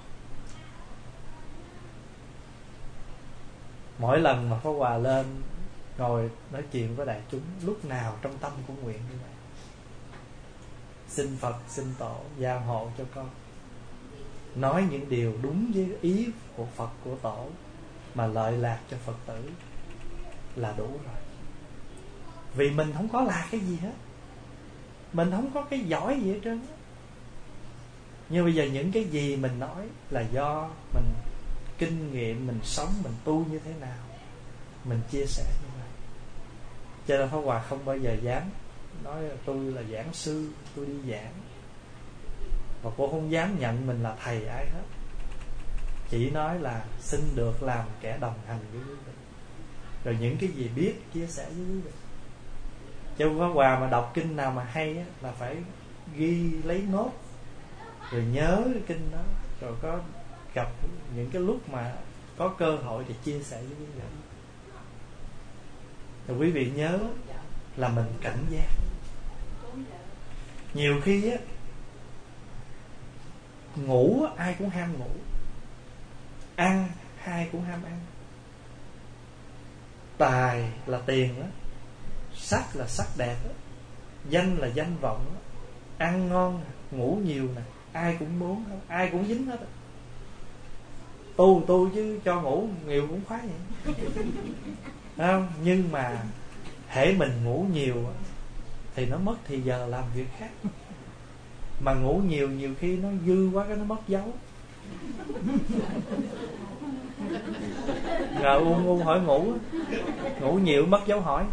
Mỗi lần mà Pháp Hòa lên ngồi nói chuyện với đại chúng, lúc nào trong tâm cũng nguyện như vậy: xin Phật, xin Tổ gia hộ cho con nói những điều đúng với ý của Phật, của Tổ, mà lợi lạc cho Phật tử là đủ rồi. Vì mình không có là cái gì hết, mình không có cái giỏi gì hết trơn. Nhưng bây giờ những cái gì mình nói là do mình kinh nghiệm, mình sống, mình tu như thế nào, mình chia sẻ như vậy. Cho nên Pháp Hòa không bao giờ dám nói là tôi là giảng sư, tôi đi giảng. Và cô không dám nhận mình là thầy ai hết. Chỉ nói là xin được làm kẻ đồng hành với quý vị, rồi những cái gì biết chia sẻ với quý vị. Chứ Pháp Hòa mà đọc kinh nào mà hay á, là phải ghi lấy nốt, rồi nhớ cái kinh đó, rồi có gặp những cái lúc mà có cơ hội thì chia sẻ với quý vị. Rồi quý vị nhớ là mình cảnh giác. Nhiều khi á, ngủ ai cũng ham ngủ, ăn ai cũng ham ăn, tài là tiền đó, sắc là sắc đẹp đó, danh là danh vọng đó, ăn ngon, ngủ nhiều nè, ai cũng muốn, ai cũng dính hết. Tu tu chứ cho ngủ nhiều cũng khoái vậy. Không? Nhưng mà hễ mình ngủ nhiều thì nó mất thì giờ làm việc khác. Mà ngủ nhiều nhiều khi nó dư quá cái nó mất dấu. Ngờ ung ung hỏi ngủ, ngủ nhiều mất dấu hỏi.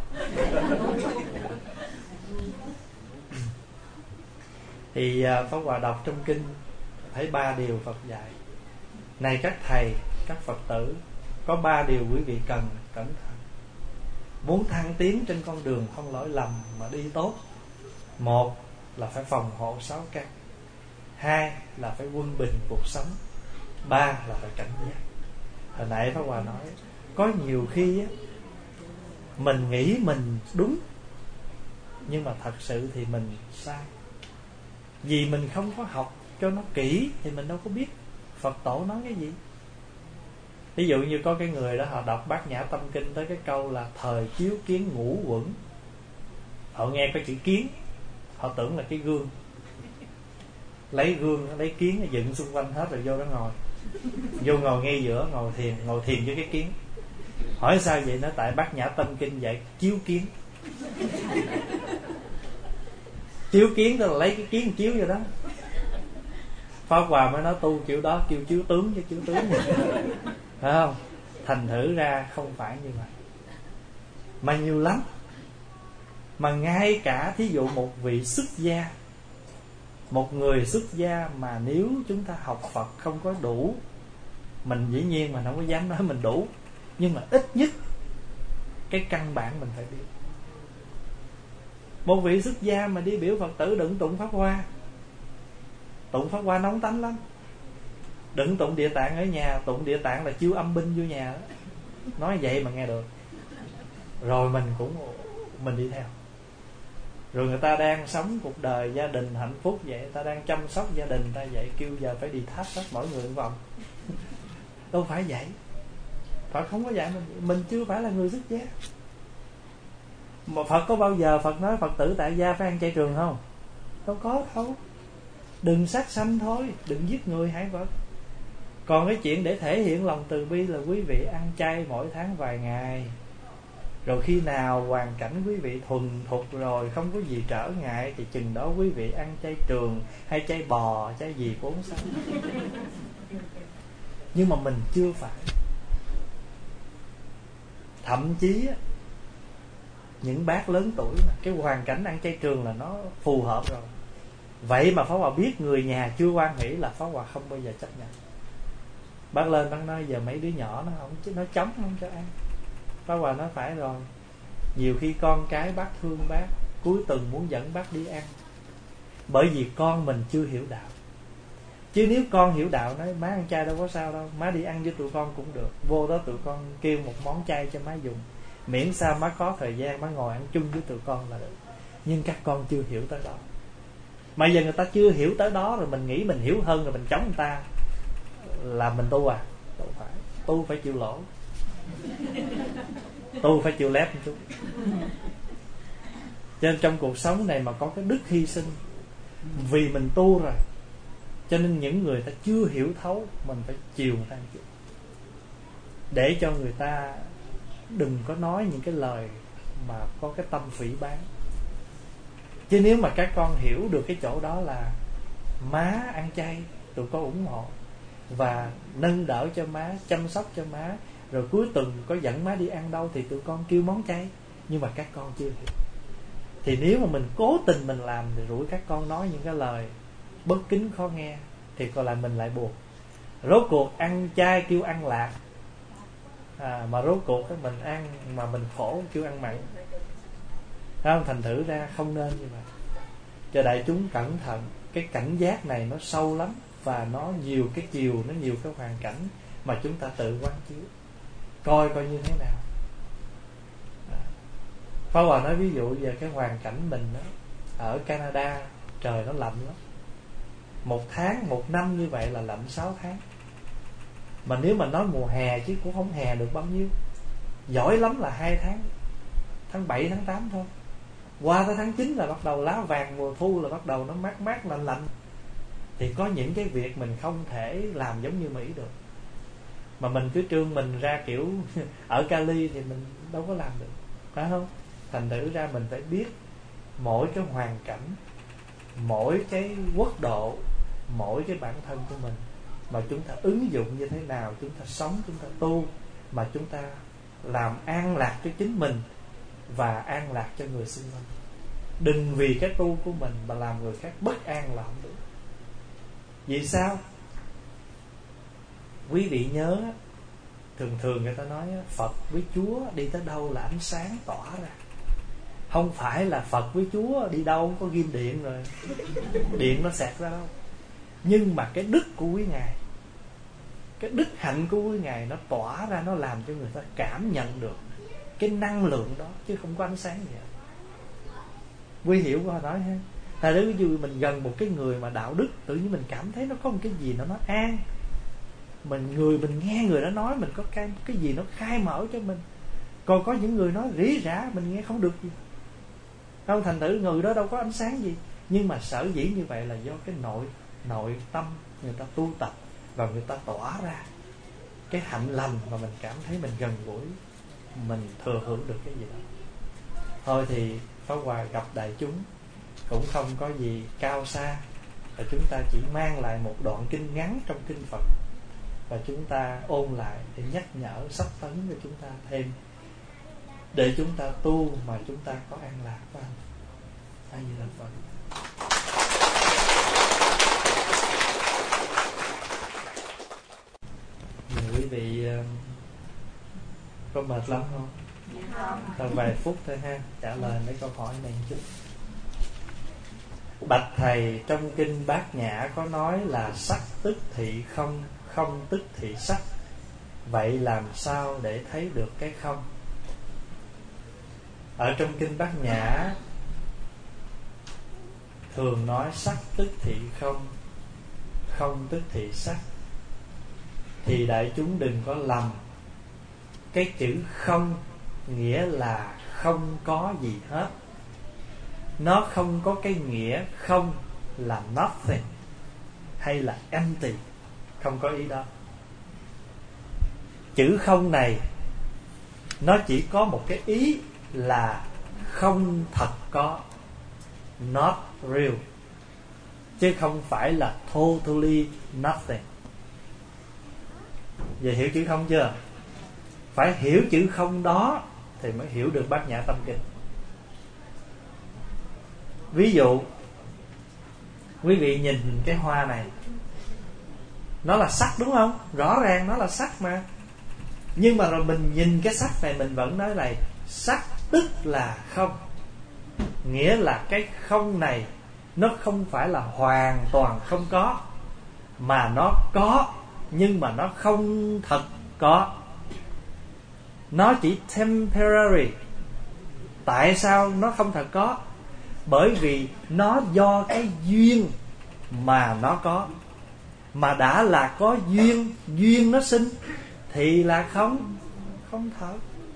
Thì Pháp Hòa đọc trong kinh thấy ba điều Phật dạy. Này các thầy, các Phật tử, có ba điều quý vị cần cẩn thận muốn thăng tiến trên con đường không lỗi lầm mà đi tốt. Một là phải phòng hộ sáu căn. Hai là phải quân bình cuộc sống. Ba là phải cảnh giác. Hồi nãy Pháp Hòa nói có nhiều khi á, mình nghĩ mình đúng, nhưng mà thật sự thì mình sai. Vì mình không có học cho nó kỹ thì mình đâu có biết Phật tổ nói cái gì. Ví dụ như có cái người đó họ đọc Bát Nhã Tâm Kinh tới cái câu là thời chiếu kiến ngũ quẩn. Họ nghe cái chữ kiến, họ tưởng là cái gương. Lấy gương, lấy kiến dựng xung quanh hết rồi vô đó ngồi. Vô ngồi ngay giữa, ngồi thiền, ngồi thiền với cái kiến. Hỏi sao vậy? Nó tại Bát Nhã Tâm Kinh dạy chiếu kiến. Chiếu kiến tức là lấy cái kiến chiếu vô đó. Pháp Hòa mới nói tu kiểu đó kêu chiếu tướng chứ chiếu tướng gì. Phải không? Thành thử ra không phải như vậy, mà nhiều lắm. Mà ngay cả thí dụ một vị xuất gia, một người xuất gia mà nếu chúng ta học Phật không có đủ, mình dĩ nhiên mình không có dám nói mình đủ, nhưng mà ít nhất cái căn bản mình phải biết. Một vị xuất gia mà đi biểu Phật tử đừng tụng Pháp Hoa, tụng Pháp Hoa nóng tánh lắm. Đừng tụng Địa Tạng ở nhà, tụng Địa Tạng là chiêu âm binh vô nhà đó. Nói vậy mà nghe được. Rồi mình cũng mình đi theo. Rồi người ta đang sống cuộc đời gia đình hạnh phúc vậy, người ta đang chăm sóc gia đình ta vậy, kêu giờ phải đi tháp hết mỗi người một vòng. Đâu phải vậy. Phật không có dạy mình. Mình chưa phải là người xuất gia. Mà Phật có bao giờ Phật nói Phật tử tại gia phải ăn chay trường không? Đâu có đâu. Đừng sát sanh thôi, đừng giết người hại vật. Còn cái chuyện để thể hiện lòng từ bi là quý vị ăn chay mỗi tháng vài ngày. Rồi khi nào hoàn cảnh quý vị thuần thục rồi, không có gì trở ngại, thì chừng đó quý vị ăn chay trường hay chay bò, chay gì cũng không sao. Nhưng mà mình chưa phải. Thậm chí những bác lớn tuổi mà cái hoàn cảnh ăn chay trường là nó phù hợp rồi. Vậy mà Pháp Hòa biết người nhà chưa hoan hỷ là Pháp Hòa không bao giờ chấp nhận. Bác lên bác nói giờ mấy đứa nhỏ nó không, nó chống không cho ăn. Pháp Hòa nói phải rồi. Nhiều khi con cái bác thương bác, cuối tuần muốn dẫn bác đi ăn, bởi vì con mình chưa hiểu đạo. Chứ nếu con hiểu đạo nói má ăn chay đâu có sao đâu, má đi ăn với tụi con cũng được. Vô đó tụi con kêu một món chay cho má dùng, miễn sao má có thời gian má ngồi ăn chung với tụi con là được. Nhưng các con chưa hiểu tới đó. Mà giờ người ta chưa hiểu tới đó rồi mình nghĩ mình hiểu hơn rồi mình chống người ta là mình tu à? Đâu phải. Tu phải chịu lỗ, tu phải chịu lép một chút. Cho nên trong cuộc sống này mà có cái đức hy sinh vì mình tu rồi, cho nên những người ta chưa hiểu thấu mình phải chiều người ta một chút, để cho người ta đừng có nói những cái lời mà có cái tâm phỉ báng. Chứ nếu mà các con hiểu được cái chỗ đó là má ăn chay, tụi con ủng hộ và nâng đỡ cho má, chăm sóc cho má, rồi cuối tuần có dẫn má đi ăn đâu thì tụi con kêu món chay. Nhưng mà các con chưa hiểu, thì nếu mà mình cố tình mình làm thì rủi các con nói những cái lời bất kính khó nghe, thì còn lại mình lại buồn. Rốt cuộc ăn chay kêu ăn lạc, à, mà rốt cuộc mình ăn mà mình khổ kêu ăn mặn. Không, thành thử ra không nên như vậy. Cho đại chúng cẩn thận. Cái cảnh giác này nó sâu lắm, và nó nhiều cái chiều, nó nhiều cái hoàn cảnh mà chúng ta tự quán chiếu, coi coi như thế nào. à. Pháp Hòa nói ví dụ về cái hoàn cảnh mình đó, ở Canada trời nó lạnh lắm. Một tháng, một năm như vậy là lạnh sáu tháng. Mà nếu mà nói mùa hè chứ cũng không hè được bao nhiêu. Giỏi lắm là hai tháng, tháng bảy, tháng tám thôi. Qua tới tháng chín là bắt đầu lá vàng mùa thu, là bắt đầu nó mát mát lạnh lạnh. Thì có những cái việc mình không thể làm giống như Mỹ được, mà mình cứ trương mình ra kiểu ở Cali thì mình đâu có làm được, phải không? Thành thử ra mình phải biết mỗi cái hoàn cảnh, mỗi cái quốc độ, mỗi cái bản thân của mình, mà chúng ta ứng dụng như thế nào, chúng ta sống, chúng ta tu, mà chúng ta làm an lạc cho chính mình và an lạc cho người xung quanh. Đừng vì cái tu của mình mà làm người khác bất an là không được. Vì sao? Quý vị nhớ, thường thường người ta nói Phật với Chúa đi tới đâu là ánh sáng tỏa ra. Không phải là Phật với Chúa đi đâu có ghim điện rồi điện nó xẹt ra đâu. Nhưng mà cái đức của quý Ngài, cái đức hạnh của quý Ngài nó tỏa ra, nó làm cho người ta cảm nhận được cái năng lượng đó, chứ không có ánh sáng gì hết. Quý hiểu qua nói ha. Tại nếu ví dụ mình gần một cái người mà đạo đức, tự nhiên mình cảm thấy nó có một cái gì nó nó an. Mình người mình nghe người đó nói, mình có cái, cái gì nó khai mở cho mình. Còn có những người nói rỉ rả, mình nghe không được gì. Đâu, thành thử người đó đâu có ánh sáng gì. Nhưng mà sở dĩ như vậy là do cái nội nội tâm người ta tu tập, và người ta tỏa ra cái hạnh lành mà mình cảm thấy mình gần gũi, mình thừa hưởng được cái gì đó. Thôi thì Pháp Hòa gặp đại chúng cũng không có gì cao xa, và chúng ta chỉ mang lại một đoạn kinh ngắn trong kinh Phật, và chúng ta ôn lại để nhắc nhở sắp tấn cho chúng ta thêm, để chúng ta tu mà chúng ta có an lạc. A Di Đà Phật. Quý vị có mệt lắm không? Còn vài phút thôi ha, trả lời mấy câu hỏi này một chút. Bạch thầy, trong kinh Bát Nhã có nói là sắc tức thị không, không tức thị sắc. Vậy làm sao để thấy được cái không? Ở trong kinh Bát Nhã thường nói sắc tức thị không, không tức thị sắc. Thì đại chúng đừng có lầm. Cái chữ không nghĩa là không có gì hết. Nó không có cái nghĩa không là nothing hay là empty. Không có ý đó. Chữ không này nó chỉ có một cái ý là không thật có, not real, chứ không phải là totally nothing. Vậy hiểu chữ không chưa? Phải hiểu chữ không đó thì mới hiểu được Bát Nhã Tâm Kinh. Ví dụ, quý vị nhìn cái hoa này, nó là sắc đúng không? Rõ ràng nó là sắc mà. Nhưng mà rồi mình nhìn cái sắc này, mình vẫn nói là sắc tức là không. Nghĩa là cái không này nó không phải là hoàn toàn không có, mà nó có, nhưng mà nó không thật có. Nó chỉ temporary. Tại sao nó không thật có? Bởi vì nó do cái duyên mà nó có. Mà đã là có duyên, duyên nó sinh thì là không, không thật.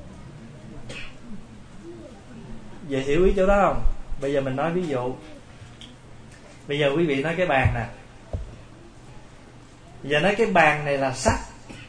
Vậy hiểu ý chỗ đó không? Bây giờ mình nói ví dụ. Bây giờ quý vị nói cái bàn nè. Bây giờ nói cái bàn này là sắt.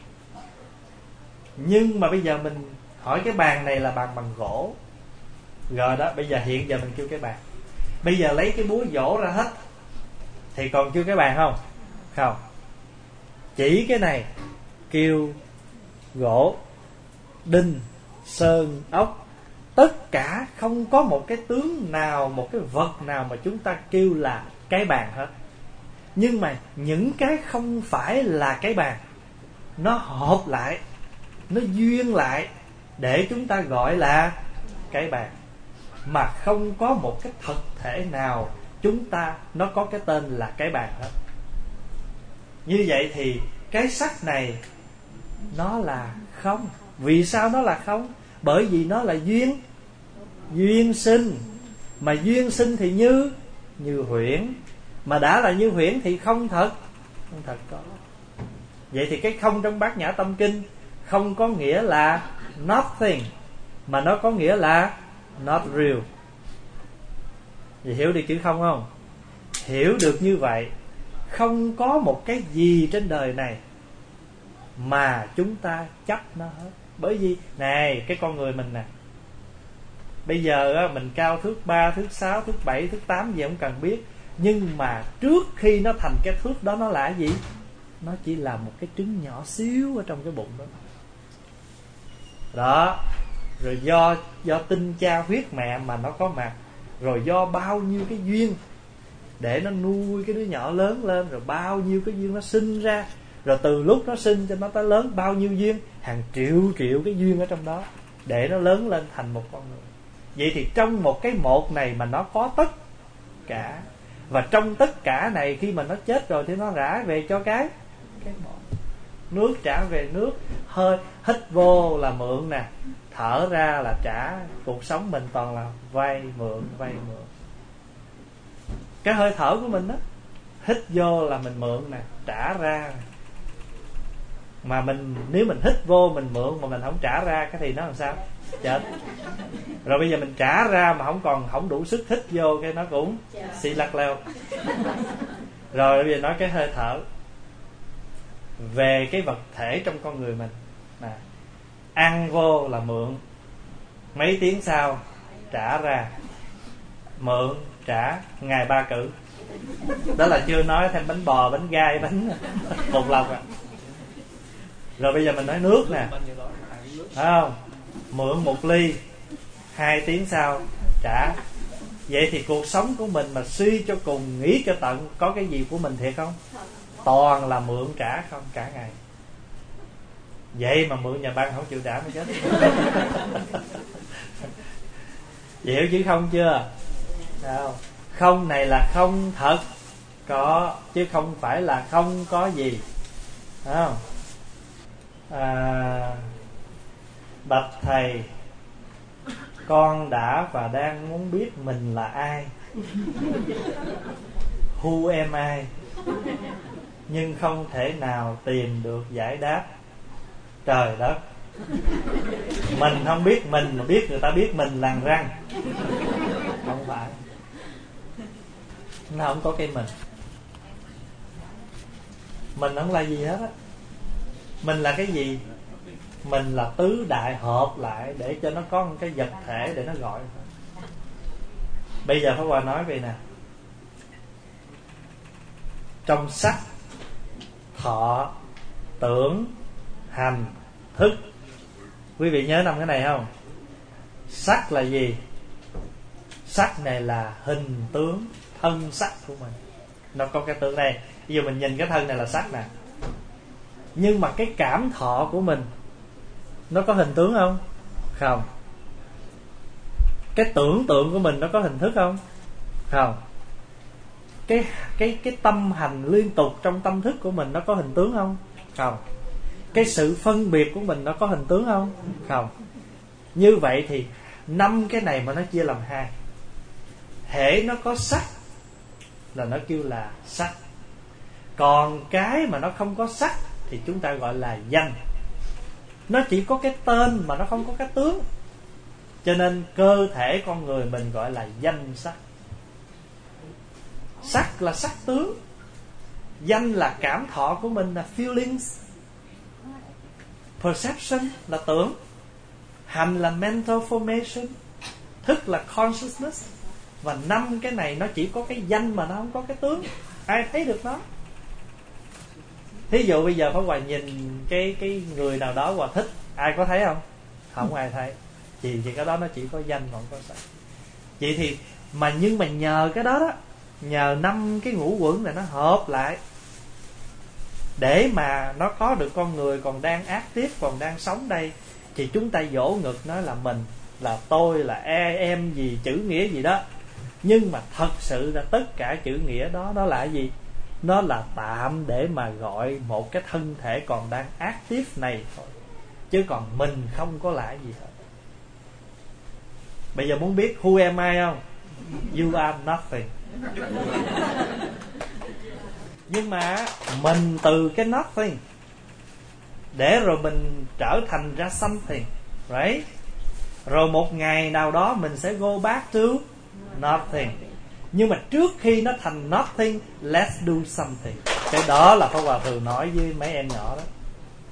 Nhưng mà bây giờ mình hỏi cái bàn này là bàn bằng gỗ. Rồi đó, bây giờ hiện giờ mình kêu cái bàn. Bây giờ lấy cái búa vỗ ra hết thì còn kêu cái bàn không? Không. Chỉ cái này kêu gỗ, đinh, sơn, ốc. Tất cả không có một cái tướng nào, một cái vật nào mà chúng ta kêu là cái bàn hết. Nhưng mà những cái không phải là cái bàn, nó hợp lại, nó duyên lại để chúng ta gọi là cái bàn. Mà không có một cái thực thể nào chúng ta nó có cái tên là cái bàn hết. Như vậy thì cái sắc này nó là không. Vì sao nó là không? Bởi vì nó là duyên, duyên sinh. Mà duyên sinh thì như như huyễn. Mà đã là như huyễn thì không thật, không thật có. Vậy thì cái không trong Bát Nhã Tâm Kinh không có nghĩa là nothing, mà nó có nghĩa là not real. Vậy hiểu được chữ không không? Hiểu được như vậy, không có một cái gì trên đời này mà chúng ta chấp nó hết. Bởi vì này, cái con người mình nè, Bây giờ á, mình cao thước ba, thước sáu, thước bảy, thước tám gì không cần biết. Nhưng mà trước khi nó thành cái thước đó, nó là gì? Nó chỉ là một cái trứng nhỏ xíu ở trong cái bụng đó. Đó. Rồi do do tinh cha huyết mẹ mà nó có mặt, rồi do bao nhiêu cái duyên để nó nuôi cái đứa nhỏ lớn lên, rồi bao nhiêu cái duyên nó sinh ra, rồi từ lúc nó sinh cho nó tới lớn bao nhiêu duyên, hàng triệu triệu cái duyên ở trong đó để nó lớn lên thành một con người. Vậy thì trong một cái một này mà nó có tất cả, và trong tất cả này khi mà nó chết rồi thì nó rã về cho cái cái một. Nước trả về nước, hơi hít vô là mượn nè, thở ra là trả. Cuộc sống mình toàn là vay mượn vay mượn. Cái hơi thở của mình đó, hít vô là mình mượn nè, trả ra. Mà mình nếu mình hít vô mình mượn mà mình không trả ra, cái thì nó làm sao? Chết. Rồi bây giờ mình trả ra mà không còn không đủ sức hít vô, cái nó cũng xì lắc leo. Rồi bây giờ nói cái hơi thở, về cái vật thể trong con người mình nè, ăn vô là mượn, mấy tiếng sau trả ra, mượn trả ngày ba cử. Đó là chưa nói thêm bánh bò, bánh gai, bánh bột lọc à. Rồi bây giờ mình nói nước nè, phải không? Mượn một ly, hai tiếng sau trả. Vậy thì cuộc sống của mình mà suy cho cùng, nghĩ cho tận, có cái gì của mình thiệt không? Toàn là mượn trả không cả ngày. Vậy mà mượn nhà băng không chịu trả mới chết. Hiểu chứ không chưa? Đâu. Không này là không thật có, chứ không phải là không có gì. Phải không? À, bạch thầy, con đã và đang muốn biết mình là ai. Who am I? Nhưng không thể nào tìm được giải đáp. Trời đất, mình không biết mình mà biết người ta biết mình lằn răng. Không phải, nó không có cái mình. Mình không là gì hết á. Mình là cái gì? Mình là tứ đại hợp lại để cho nó có một cái vật thể để nó gọi. Bây giờ Pháp Hòa nói về nè, trong sắc, thọ, tưởng, hành, thức. Quý vị nhớ năm cái này không? Sắc là gì? Sắc này là hình tướng, thân sắc của mình. Nó có cái tướng đây. Bây giờ mình nhìn cái thân này là sắc nè. Nhưng mà cái cảm thọ của mình nó có hình tướng không? Không. Cái tưởng tượng của mình nó có hình thức không? Không. Cái cái cái tâm hành liên tục trong tâm thức của mình nó có hình tướng không? Không. Cái sự phân biệt của mình nó có hình tướng không? Không. Như vậy thì năm cái này mà nó chia làm hai. Hễ nó có sắc là nó kêu là sắc. Còn cái mà nó không có sắc thì chúng ta gọi là danh. Nó chỉ có cái tên mà nó không có cái tướng. Cho nên cơ thể con người mình gọi là danh sắc. Sắc là sắc tướng, danh là cảm thọ của mình, là feelings. Perception là tưởng, hành là mental formation, thức là consciousness. Và năm cái này nó chỉ có cái danh mà nó không có cái tướng. Ai thấy được nó? Thí dụ bây giờ Pháp Hòa nhìn cái cái người nào đó Hòa thích, ai có thấy không? Không ai thấy. Chỉ thì cái đó nó chỉ có danh mà không có sắc. Vậy thì mà nhưng mà nhờ cái đó đó, nhờ năm cái ngũ uẩn này nó hợp lại để mà nó có được con người còn đang ác tiếp, còn đang sống đây, thì chúng ta vỗ ngực nói là mình, là tôi, là e, em gì, chữ nghĩa gì đó. Nhưng mà thật sự là tất cả chữ nghĩa đó nó là gì? Nó là tạm để mà gọi một cái thân thể còn đang active này thôi. Chứ còn mình không có lại gì hết. Bây giờ muốn biết who am I không? You are nothing. Nhưng mà mình từ cái nothing để rồi mình trở thành ra something, right? Rồi một ngày nào đó mình sẽ go back to nothing. Nhưng mà trước khi nó thành nothing, let's do something. Cái đó là Pháp Hòa thường nói với mấy em nhỏ đó.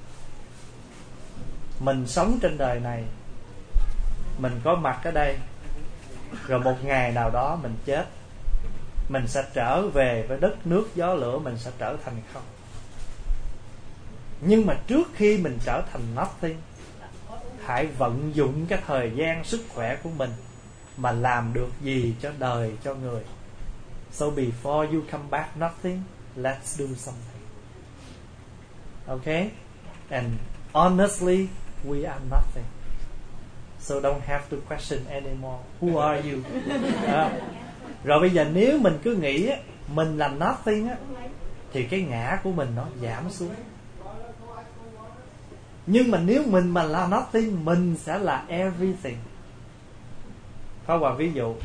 Mình sống trên đời này, mình có mặt ở đây Rồi một ngày nào đó mình chết, mình sẽ trở về với đất nước gió lửa, mình sẽ trở thành không. Nhưng mà trước khi mình trở thành nothing, hãy vận dụng cái thời gian, sức khỏe của mình mà làm được gì cho đời, cho người. So before you come back nothing, let's do something. Okay? And honestly, we are nothing. So don't have to question anymore. Who are you? À, rồi bây giờ nếu mình cứ nghĩ á, mình là nothing á, thì cái ngã của mình nó giảm xuống. Nhưng mà nếu mình mà là nothing, mình sẽ là everything. Có một ví dụ,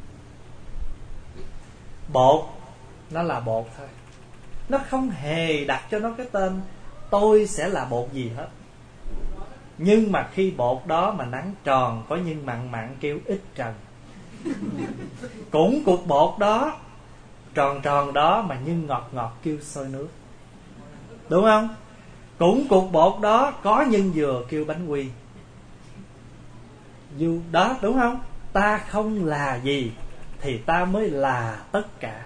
bột nó là bột thôi, nó không hề đặt cho nó cái tên tôi sẽ là bột gì hết. Nhưng mà khi bột đó mà nắng tròn, có nhân mặn mặn kêu ít trần. Cũng cục bột đó, tròn tròn đó mà nhân ngọt ngọt kêu sôi nước. Đúng không? Cũng cục bột đó, có nhân dừa kêu bánh quy. Dù đó, đúng không? Ta không là gì thì ta mới là tất cả.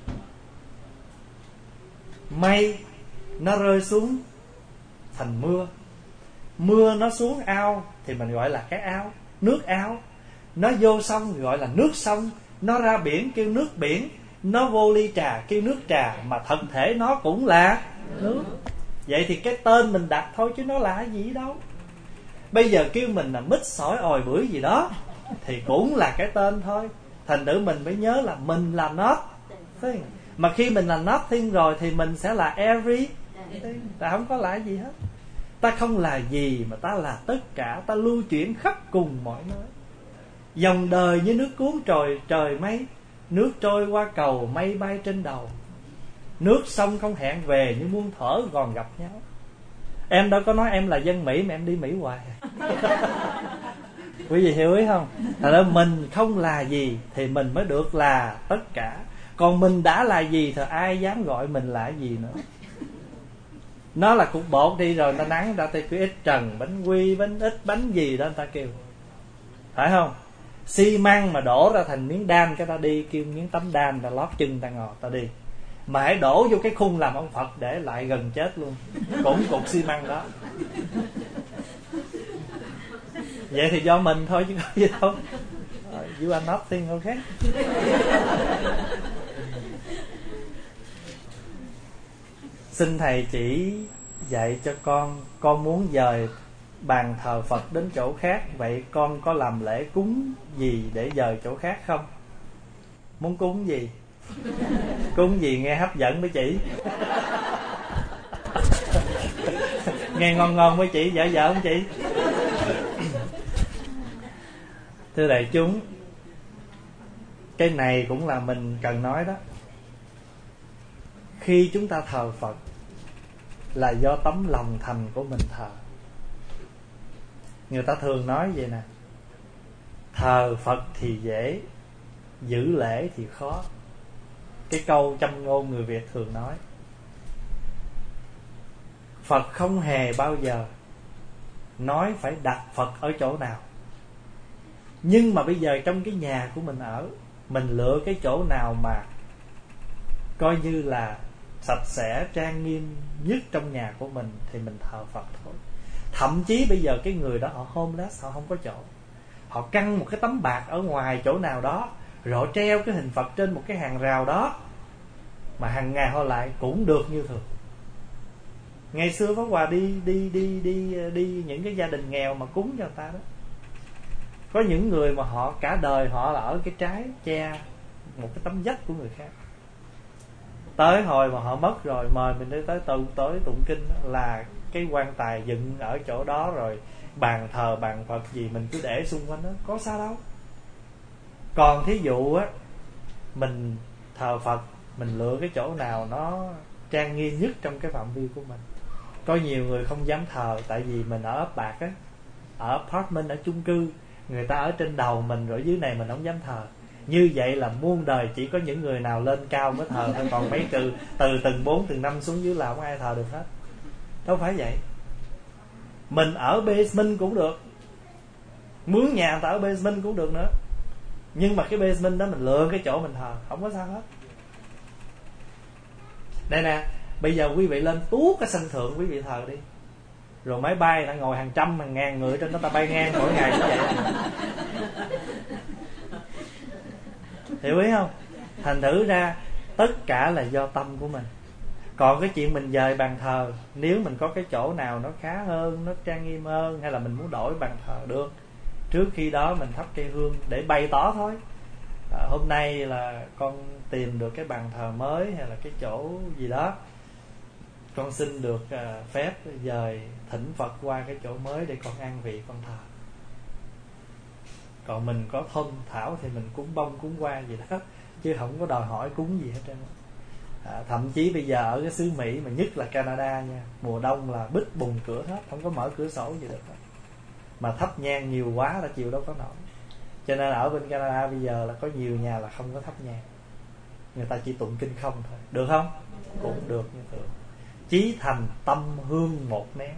Mây nó rơi xuống thành mưa, mưa nó xuống ao thì mình gọi là cái ao, nước ao. Nó vô sông gọi là nước sông, nó ra biển kêu nước biển, nó vô ly trà kêu nước trà, mà thật thể nó cũng là nước. Vậy thì cái tên mình đặt thôi chứ nó là gì đâu. Bây giờ kêu mình là mít sỏi ồi bưởi gì đó thì cũng là cái tên thôi. Thành thử mình phải nhớ là mình là nothing. Mà khi mình là nothing rồi thì mình sẽ là everything. Ta không có là gì hết. Ta không là gì mà ta là tất cả. Ta lưu chuyển khắp cùng mọi nơi. Dòng đời như nước cuốn trời trời mây, nước trôi qua cầu mây bay trên đầu. Nước sông không hẹn về, như muôn thuở còn gặp nhau. Em đâu có nói em là dân Mỹ mà em đi Mỹ hoài. Quý vị hiểu ý không? Thật ra mình không là gì thì mình mới được là tất cả. Còn mình đã là gì thì ai dám gọi mình là gì nữa. Nó là cục bột đi rồi, người ta nắng ra tay cứ ít trần, bánh quy, bánh ít, bánh gì đó người ta kêu. Phải không? Xi măng mà đổ ra thành miếng đan, cái ta đi kêu miếng tấm đan, ta lót chân ta ngồi ta đi. Mà hãy đổ vô cái khung làm ông Phật để lại gần chết luôn, cũng cục xi măng đó. Vậy thì do mình thôi chứ có gì đâu. You are nothing, okay? Xin thầy chỉ dạy cho con, con muốn dời bàn thờ Phật đến chỗ khác, vậy con có làm lễ cúng gì để dời chỗ khác không? Muốn cúng gì? Cúng gì nghe hấp dẫn với chị? Nghe ngon ngon với chị, dở dở không chị? Thưa đại chúng, cái này cũng là mình cần nói đó. Khi chúng ta thờ Phật là do tấm lòng thành của mình thờ. Người ta thường nói vậy nè: thờ Phật thì dễ, giữ lễ thì khó. Cái câu châm ngôn người Việt thường nói. Phật không hề bao giờ nói phải đặt Phật ở chỗ nào. Nhưng mà bây giờ trong cái nhà của mình ở, mình lựa cái chỗ nào mà coi như là sạch sẽ, trang nghiêm nhất trong nhà của mình thì mình thờ Phật thôi. Thậm chí bây giờ cái người đó họ homeless, họ không có chỗ, họ căng một cái tấm bạc ở ngoài chỗ nào đó, rồi họ treo cái hình Phật trên một cái hàng rào đó, mà hàng ngày họ lại cũng được như thường. Ngày xưa Pháp Hòa đi đi đi đi đi những cái gia đình nghèo mà cúng cho người ta đó, có những người mà họ cả đời họ là ở cái trái che một cái tấm vách của người khác. Tới hồi mà họ mất rồi, mời mình đi tới tụng tới tụng kinh đó, là cái quan tài dựng ở chỗ đó, rồi bàn thờ bàn Phật gì mình cứ để xung quanh đó, có sao đâu. Còn thí dụ á, mình thờ Phật, mình lựa cái chỗ nào nó trang nghiêm nhất trong cái phạm vi của mình. Có nhiều người không dám thờ tại vì mình ở ấp bạc á, ở apartment, ở chung cư, người ta ở trên đầu mình rồi dưới này mình không dám thờ. Như vậy là muôn đời chỉ có những người nào lên cao mới thờ thôi, còn mấy từ từ từng bốn từng năm xuống dưới là không ai thờ được hết. Đâu phải vậy. Mình ở basement cũng được, mướn nhà ta ở basement cũng được nữa. Nhưng mà cái basement đó mình lựa cái chỗ mình thờ, không có sao hết. Đây nè, bây giờ quý vị lên tuốt cái sân thượng quý vị thờ đi. Rồi máy bay đã ngồi hàng trăm hàng ngàn người trên đó, ta bay ngang mỗi ngày như vậy. Hiểu ý không? Thành thử ra tất cả là do tâm của mình. Còn cái chuyện mình dời bàn thờ, nếu mình có cái chỗ nào nó khá hơn, nó trang nghiêm hơn, hay là mình muốn đổi bàn thờ được, trước khi đó mình thắp cây hương để bày tỏ thôi. À, hôm nay là con tìm được cái bàn thờ mới hay là cái chỗ gì đó, con xin được uh, phép dời thỉnh Phật qua cái chỗ mới để con an vị con thờ. Còn mình có thân thảo thì mình cúng bông cúng hoa gì đó, chứ không có đòi hỏi cúng gì hết trơn. À, thậm chí bây giờ ở cái xứ Mỹ mà nhất là Canada nha, mùa đông là bít bùng cửa hết, không có mở cửa sổ gì được hết. Mà thắp nhang nhiều quá là chịu đâu có nổi. Cho nên ở bên Canada bây giờ là có nhiều nhà là không có thắp nhang, người ta chỉ tụng kinh không thôi. Được không? Cũng được như thường. Chí thành tâm hương một nén.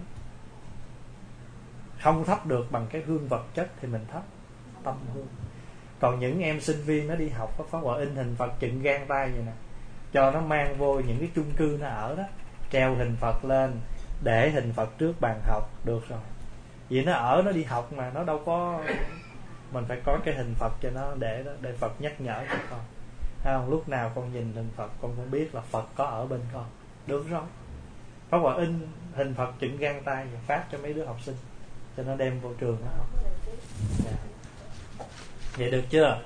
Không thắp được bằng cái hương vật chất thì mình thắp tâm hương. Còn những em sinh viên nó đi học có Pháp Hòa in hình Phật chừng gang tay vậy nè, cho nó mang vô những cái chung cư nó ở đó, treo hình Phật lên, để hình Phật trước bàn học, được rồi. Vì nó ở, nó đi học mà, nó đâu có, mình phải có cái hình Phật cho nó để đó, để Phật nhắc nhở cho con. Thấy không? Lúc nào con nhìn hình Phật con cũng biết là Phật có ở bên con. Được rồi. Pháp Hòa in hình Phật chừng gang tay và phát cho mấy đứa học sinh, cho nó đem vô trường nó học. Yeah. Vậy được chưa?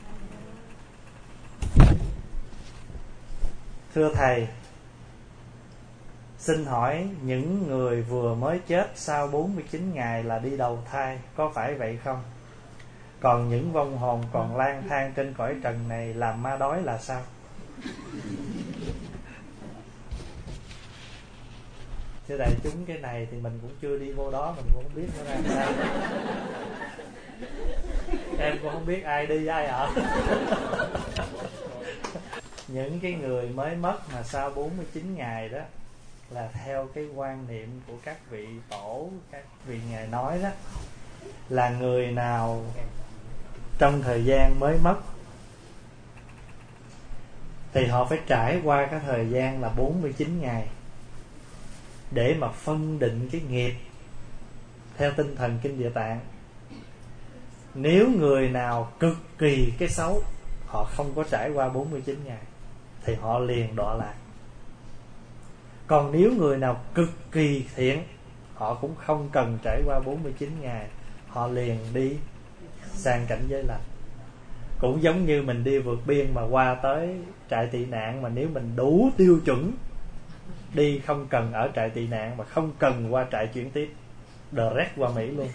Thưa Thầy, xin hỏi những người vừa mới chết sau bốn mươi chín ngày là đi đầu thai, có phải vậy không? Còn những vong hồn còn lang thang trên cõi trần này làm ma đói là sao? Thưa đại chúng, cái này thì mình cũng chưa đi vô đó, mình cũng không biết nó ra sao. Em cũng không biết ai đi ai ở. Những cái người mới mất mà sau bốn mươi chín ngày đó, là theo cái quan niệm của các vị tổ, các vị ngài nói đó, là người nào trong thời gian mới mất thì họ phải trải qua cái thời gian là bốn mươi chín ngày để mà phân định cái nghiệp theo tinh thần Kinh Địa Tạng. Nếu người nào cực kỳ cái xấu, họ không có trải qua bốn mươi chín ngày thì họ liền đọa lạc. Còn nếu người nào cực kỳ thiện, họ cũng không cần trải qua bốn mươi chín ngày, họ liền đi sang cảnh giới lành. Cũng giống như mình đi vượt biên mà qua tới trại tị nạn, mà nếu mình đủ tiêu chuẩn đi, không cần ở trại tị nạn, mà không cần qua trại chuyển tiếp, direct qua Mỹ luôn.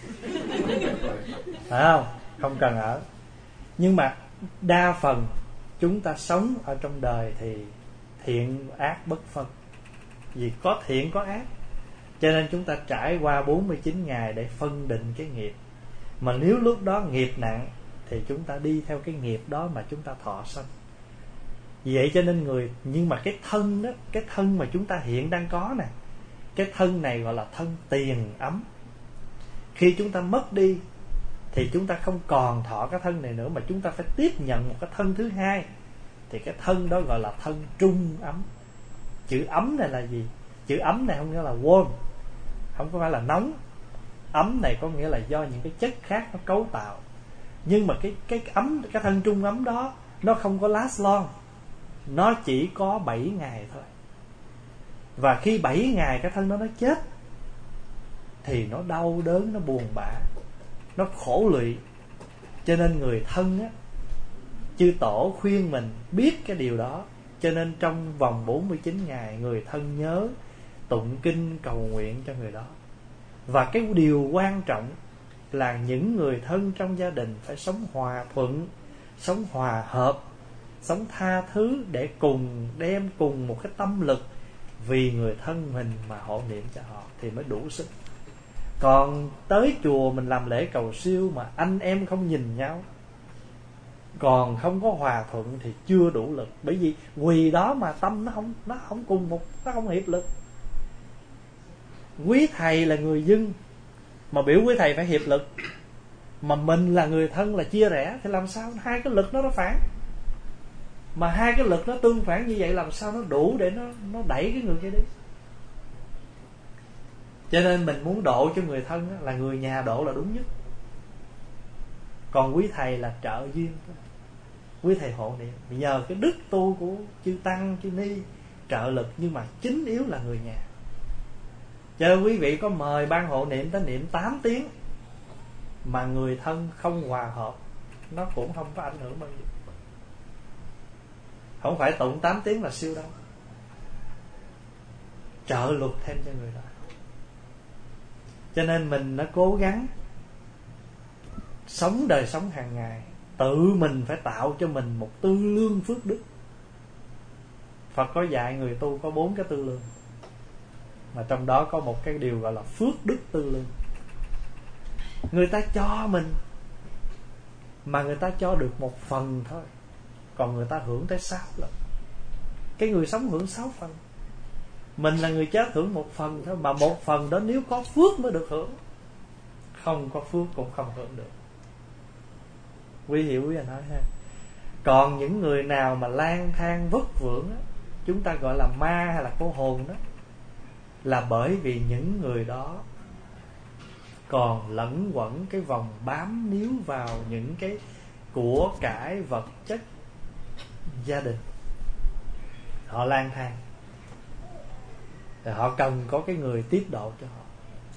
Phải không? Không cần ở. Nhưng mà đa phần chúng ta sống ở trong đời thì thiện ác bất phân, vì có thiện có ác, cho nên chúng ta trải qua bốn mươi chín ngày để phân định cái nghiệp. Mà nếu lúc đó nghiệp nặng thì chúng ta đi theo cái nghiệp đó mà chúng ta thọ sanh. Vì vậy cho nên người, nhưng mà cái thân đó, cái thân mà chúng ta hiện đang có nè, cái thân này gọi là thân tiền ấm. Khi chúng ta mất đi thì chúng ta không còn thọ cái thân này nữa, mà chúng ta phải tiếp nhận một cái thân thứ hai. Thì cái thân đó gọi là thân trung ấm. Chữ ấm này là gì? Chữ ấm này không nghĩa là warm, không có phải là nóng. Ấm này có nghĩa là do những cái chất khác nó cấu tạo. Nhưng mà cái cái ấm, cái thân trung ấm đó nó không có last long, nó chỉ có bảy ngày thôi. Và khi bảy ngày cái thân đó nó chết thì nó đau đớn, nó buồn bã, nó khổ lụy. Cho nên người thân á, chư tổ khuyên mình biết cái điều đó. Cho nên trong vòng bốn mươi chín ngày, người thân nhớ tụng kinh cầu nguyện cho người đó. Và cái điều quan trọng là những người thân trong gia đình phải sống hòa thuận, sống hòa hợp, sống tha thứ, để cùng đem cùng một cái tâm lực vì người thân mình mà hộ niệm cho họ thì mới đủ sức. Còn tới chùa mình làm lễ cầu siêu mà anh em không nhìn nhau, còn không có hòa thuận thì chưa đủ lực. Bởi vì quỳ đó mà tâm nó không nó không cùng một, nó không hiệp lực. Quý thầy là người dân mà biểu quý thầy phải hiệp lực, mà mình là người thân là chia rẽ, thì làm sao hai cái lực nó nó phản. Mà hai cái lực nó tương phản như vậy, làm sao nó đủ để nó nó đẩy cái người kia đi. Cho nên mình muốn độ cho người thân là người nhà độ là đúng nhất. Còn quý thầy là trợ duyên, quý thầy hộ niệm nhờ cái đức tu của chư tăng chư ni trợ lực, nhưng mà chính yếu là người nhà. Cho nên quý vị có mời ban hộ niệm tới niệm tám tiếng mà người thân không hòa hợp, nó cũng không có ảnh hưởng bao nhiêu. Không phải tụng tám tiếng là siêu đâu, trợ luật thêm cho người đó. Cho nên mình nó cố gắng sống đời sống hàng ngày, tự mình phải tạo cho mình một tư lương phước đức. Phật có dạy người tu có bốn cái tư lương, mà trong đó có một cái điều gọi là phước đức tư lương. Người ta cho mình mà người ta cho được một phần thôi, còn người ta hưởng tới sáu lần. Cái người sống hưởng sáu phần, mình là người chết hưởng một phần thôi. Mà một phần đó nếu có phước mới được hưởng, không có phước cũng không hưởng được. Quý hiểu quý anh nói ha. Còn những người nào mà lang thang vất vưởng đó, chúng ta gọi là ma hay là cô hồn đó, là bởi vì những người đó còn lẫn quẩn cái vòng bám níu vào những cái của cải vật chất gia đình. Họ lang thang thì họ cần có cái người tiếp độ cho họ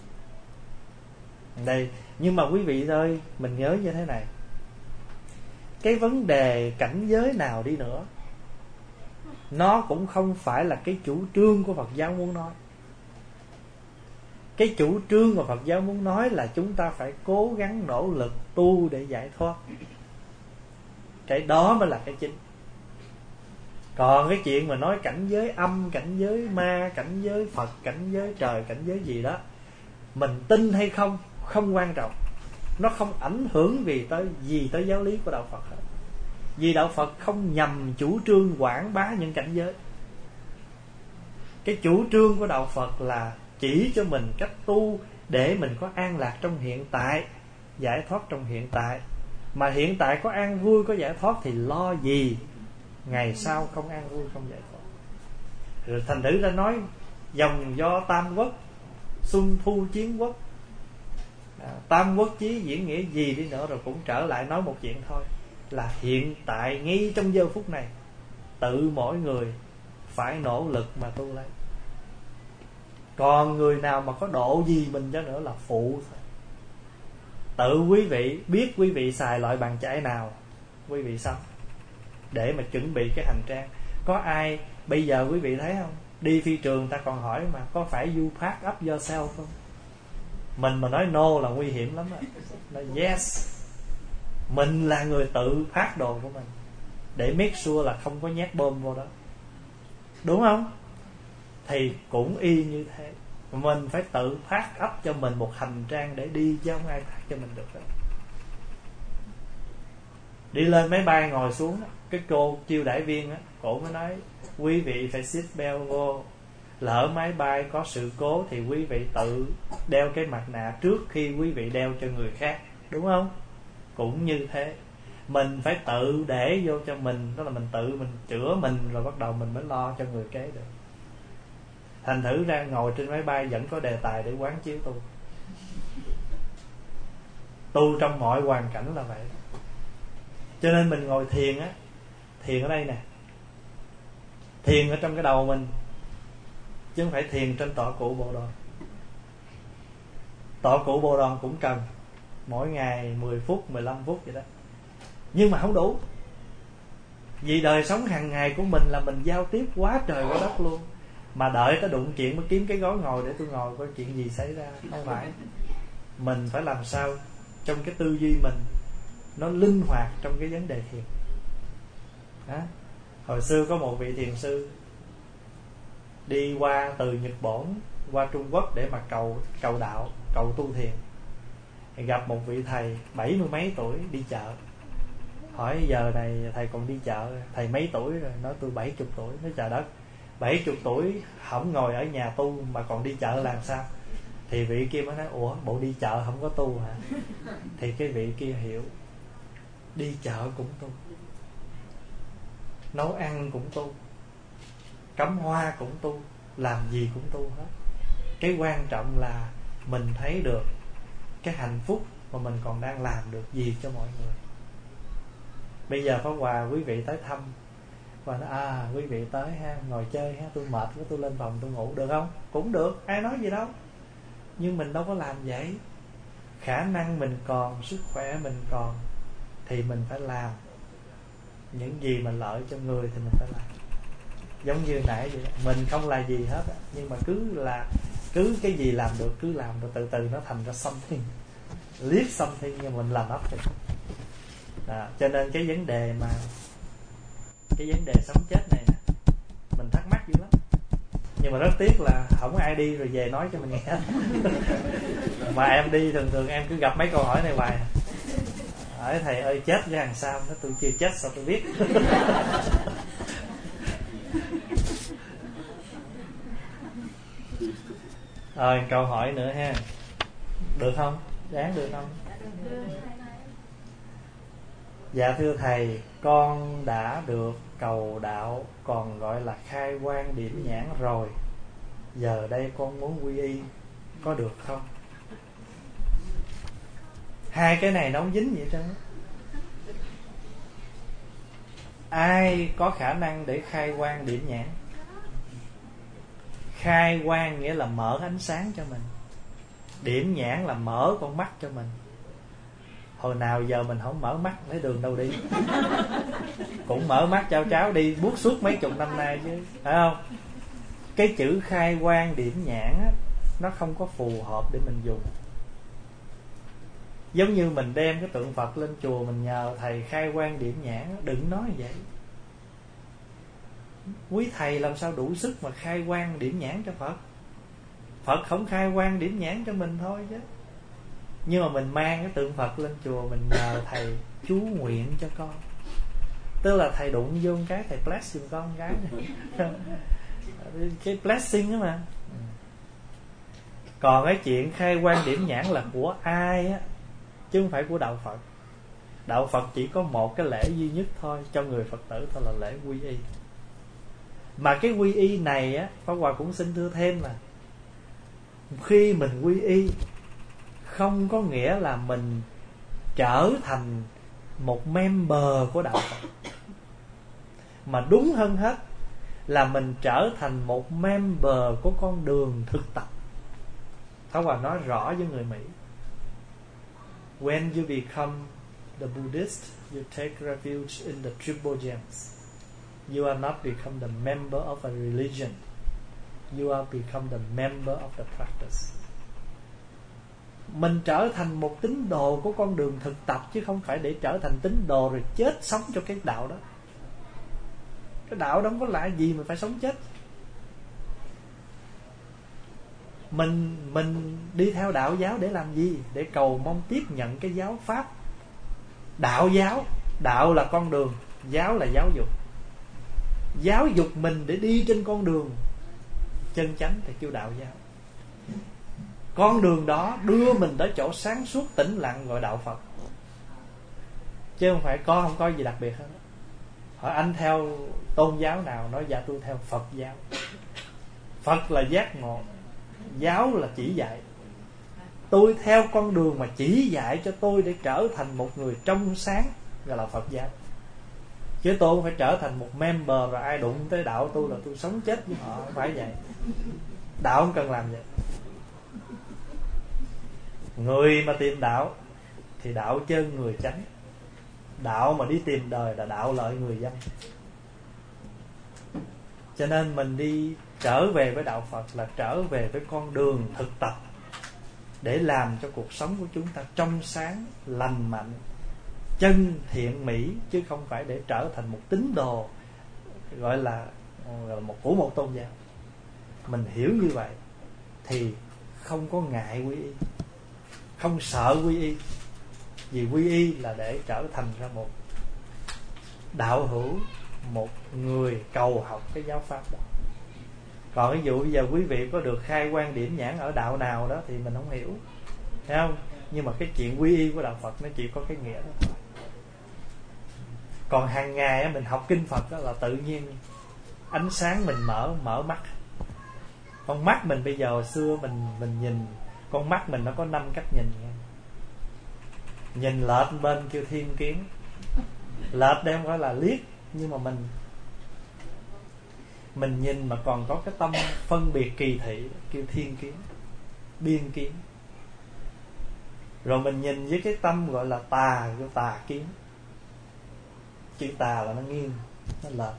đây. Nhưng mà quý vị ơi, mình nhớ như thế này, cái vấn đề cảnh giới nào đi nữa, nó cũng không phải là cái chủ trương của Phật giáo muốn nói. Cái chủ trương mà Phật giáo muốn nói là chúng ta phải cố gắng nỗ lực tu để giải thoát. Cái đó mới là cái chính. Còn cái chuyện mà nói cảnh giới âm, cảnh giới ma, cảnh giới Phật, cảnh giới trời, cảnh giới gì đó, mình tin hay không không quan trọng. Nó không ảnh hưởng vì tới gì tới giáo lý của đạo Phật hết. Vì đạo Phật không nhằm chủ trương quảng bá những cảnh giới. Cái chủ trương của đạo Phật là chỉ cho mình cách tu để mình có an lạc trong hiện tại, giải thoát trong hiện tại. Mà hiện tại có an vui, có giải thoát thì lo gì ngày sau không an vui, không giải thoát. Rồi thành thử ra nói dòng do tam quốc, xuân thu chiến quốc, à, tam quốc chí diễn nghĩa gì đi nữa rồi cũng trở lại nói một chuyện thôi, là hiện tại ngay trong giờ phút này, tự mỗi người phải nỗ lực mà tu lấy. Còn người nào mà có độ gì mình cho nữa là phụ thôi. Tự quý vị biết quý vị xài loại bàn chải nào, quý vị xong để mà chuẩn bị cái hành trang. Có ai bây giờ quý vị thấy không, đi phi trường ta còn hỏi mà có phải you pack up yourself không? Mình mà nói no là nguy hiểm lắm. Nói yes, mình là người tự pack đồ của mình để make sure là không có nhét bom vô đó, đúng không? Thì cũng y như thế, mình phải tự pack up cho mình một hành trang để đi, chứ không ai pack cho mình được đó. Đi lên máy bay ngồi xuống, cái cô chiêu đãi viên á, cổ mới nói quý vị phải seat belt vô. Lỡ máy bay có sự cố thì quý vị tự đeo cái mặt nạ trước khi quý vị đeo cho người khác, đúng không? Cũng như thế, mình phải tự để vô cho mình, đó là mình tự mình chữa mình, rồi bắt đầu mình mới lo cho người kế được. Thành thử ra ngồi trên máy bay vẫn có đề tài để quán chiếu tu. Tu trong mọi hoàn cảnh là vậy. Cho nên mình ngồi thiền á, thiền ở đây nè, thiền ở trong cái đầu mình, chứ không phải thiền trên tọa cụ Bồ Đòn. Tọa cụ Bồ Đòn cũng cần mỗi ngày mười phút, mười lăm phút vậy đó, nhưng mà không đủ. Vì đời sống hàng ngày của mình là mình giao tiếp quá trời quá đất luôn. Mà đợi tới đụng chuyện mới kiếm cái gối ngồi để tôi ngồi coi chuyện gì xảy ra. Không phải. Mình phải làm sao trong cái tư duy mình nó linh hoạt trong cái vấn đề thiền đó. Hồi xưa có một vị thiền sư đi qua từ Nhật Bản qua Trung Quốc để mà cầu cầu đạo, cầu tu thiền. Gặp một vị thầy bảy mươi mấy tuổi đi chợ. Hỏi giờ này thầy còn đi chợ, thầy mấy tuổi rồi? Nói tôi bảy chục tuổi. Nói trời đất, bảy chục tuổi không ngồi ở nhà tu mà còn đi chợ làm sao? Thì vị kia mới nói: ủa, bộ đi chợ không có tu hả? Thì cái vị kia hiểu, đi chợ cũng tu, nấu ăn cũng tu, cắm hoa cũng tu, làm gì cũng tu hết. Cái quan trọng là mình thấy được cái hạnh phúc mà mình còn đang làm được gì cho mọi người. Bây giờ Pháp Hòa quý vị tới thăm và nói: à, quý vị tới ha, ngồi chơi ha, tôi mệt quá, tôi lên phòng tôi ngủ, được không? Cũng được, ai nói gì đâu. Nhưng mình đâu có làm vậy. Khả năng mình còn, sức khỏe mình còn, thì mình phải làm. Những gì mà lợi cho người thì mình phải làm. Giống như nãy vậy, mình không là gì hết, nhưng mà cứ là cứ cái gì làm được cứ làm, rồi từ từ nó thành ra something, live something, nhưng mình làm nothing. À, cho nên cái vấn đề mà cái vấn đề sống chết này nè, mình thắc mắc dữ lắm. Nhưng mà rất tiếc là không ai đi rồi về nói cho mình nghe. Mà em đi thường thường em cứ gặp mấy câu hỏi này hoài. Hỏi thầy ơi chết ra làm sao? Nói tôi chưa chết sao tôi biết. Rồi câu hỏi nữa ha. Được không? Đáng được không? Dạ thưa thầy, con đã được cầu đạo, còn gọi là khai quang điểm nhãn rồi. Giờ đây con muốn quy y, có được không? Hai cái này nó không dính vậy trơn. Ai có khả năng để khai quang điểm nhãn? Khai quang nghĩa là mở ánh sáng cho mình, điểm nhãn là mở con mắt cho mình. Hồi nào giờ mình không mở mắt lấy đường đâu đi. Cũng mở mắt cho cháu đi buốt suốt mấy chục năm nay chứ, phải không? Cái chữ khai quang điểm nhãn á, nó không có phù hợp để mình dùng. Giống như mình đem cái tượng Phật lên chùa, mình nhờ thầy khai quang điểm nhãn, đừng nói vậy. Quý thầy làm sao đủ sức mà khai quang điểm nhãn cho Phật? Phật không khai quang điểm nhãn cho mình thôi chứ. Nhưng mà mình mang cái tượng Phật lên chùa, mình nhờ thầy chú nguyện cho con. Tức là thầy đụng vô cái, thầy bless giùm con cái này. Cái blessing đó mà. Còn cái chuyện khai quang điểm nhãn là của ai á, chứ không phải của đạo Phật. Đạo Phật chỉ có một cái lễ duy nhất thôi cho người Phật tử, thôi là lễ quy y. Mà cái quy y này á, Pháp Hòa cũng xin thưa thêm là khi mình quy y không có nghĩa là mình trở thành một member của đạo Phật, mà đúng hơn hết là mình trở thành một member của con đường thực tập. Pháp Hòa nói rõ với người Mỹ: when you become the Buddhist, you take refuge in the triple gems. You are not become the member of a religion. You are become the member of the practice. Mình trở thành một tín đồ của con đường thực tập, chứ không phải để trở thành tín đồ rồi chết sống cho cái đạo đó. Cái đạo đó không có lạ gì mà phải sống chết. Mình mình đi theo đạo giáo để làm gì? Để cầu mong tiếp nhận cái giáo pháp. Đạo giáo, đạo là con đường, giáo là giáo dục. Giáo dục mình để đi trên con đường chân chánh thì kêu đạo giáo. Con đường đó đưa mình tới chỗ sáng suốt tĩnh lặng gọi đạo Phật. Chứ không phải có không có gì đặc biệt hết. Hỏi anh theo tôn giáo nào? Nói dạ tôi theo Phật giáo. Phật là giác ngộ, giáo là chỉ dạy. Tôi theo con đường mà chỉ dạy cho tôi để trở thành một người trong sáng, gọi là Phật giáo. Chứ tôi không phải trở thành một member rồi ai đụng tới đạo tôi là tôi sống chết với họ. Không phải vậy. Đạo không cần làm vậy. Người mà tìm đạo thì đạo chân người chánh. Đạo mà đi tìm đời là đạo lợi người dân. Cho nên mình đi trở về với đạo Phật là trở về với con đường thực tập để làm cho cuộc sống của chúng ta trong sáng, lành mạnh, chân thiện mỹ, chứ không phải để trở thành một tín đồ gọi là, gọi là một của một tôn giáo. Mình hiểu như vậy thì không có ngại quy y, không sợ quy y. Vì quy y là để trở thành ra một đạo hữu, một người cầu học cái giáo pháp đó. Còn ví dụ bây giờ quý vị có được khai quan điểm nhãn ở đạo nào đó thì mình không hiểu, thấy không? Nhưng mà cái chuyện quy y của đạo Phật nó chỉ có cái nghĩa đó thôi. Còn hàng ngày mình học kinh Phật đó là tự nhiên ánh sáng mình mở mở mắt. Con mắt mình bây giờ hồi xưa mình mình nhìn, con mắt mình nó có năm cách nhìn nha. Nhìn lệch bên kêu thiên kiến, lệch đem gọi là liếc, nhưng mà mình mình nhìn mà còn có cái tâm phân biệt kỳ thị kêu thiên kiến, biên kiến. Rồi mình nhìn với cái tâm gọi là tà, kêu tà kiến. Chữ tà là nó nghiêng, nó lệch.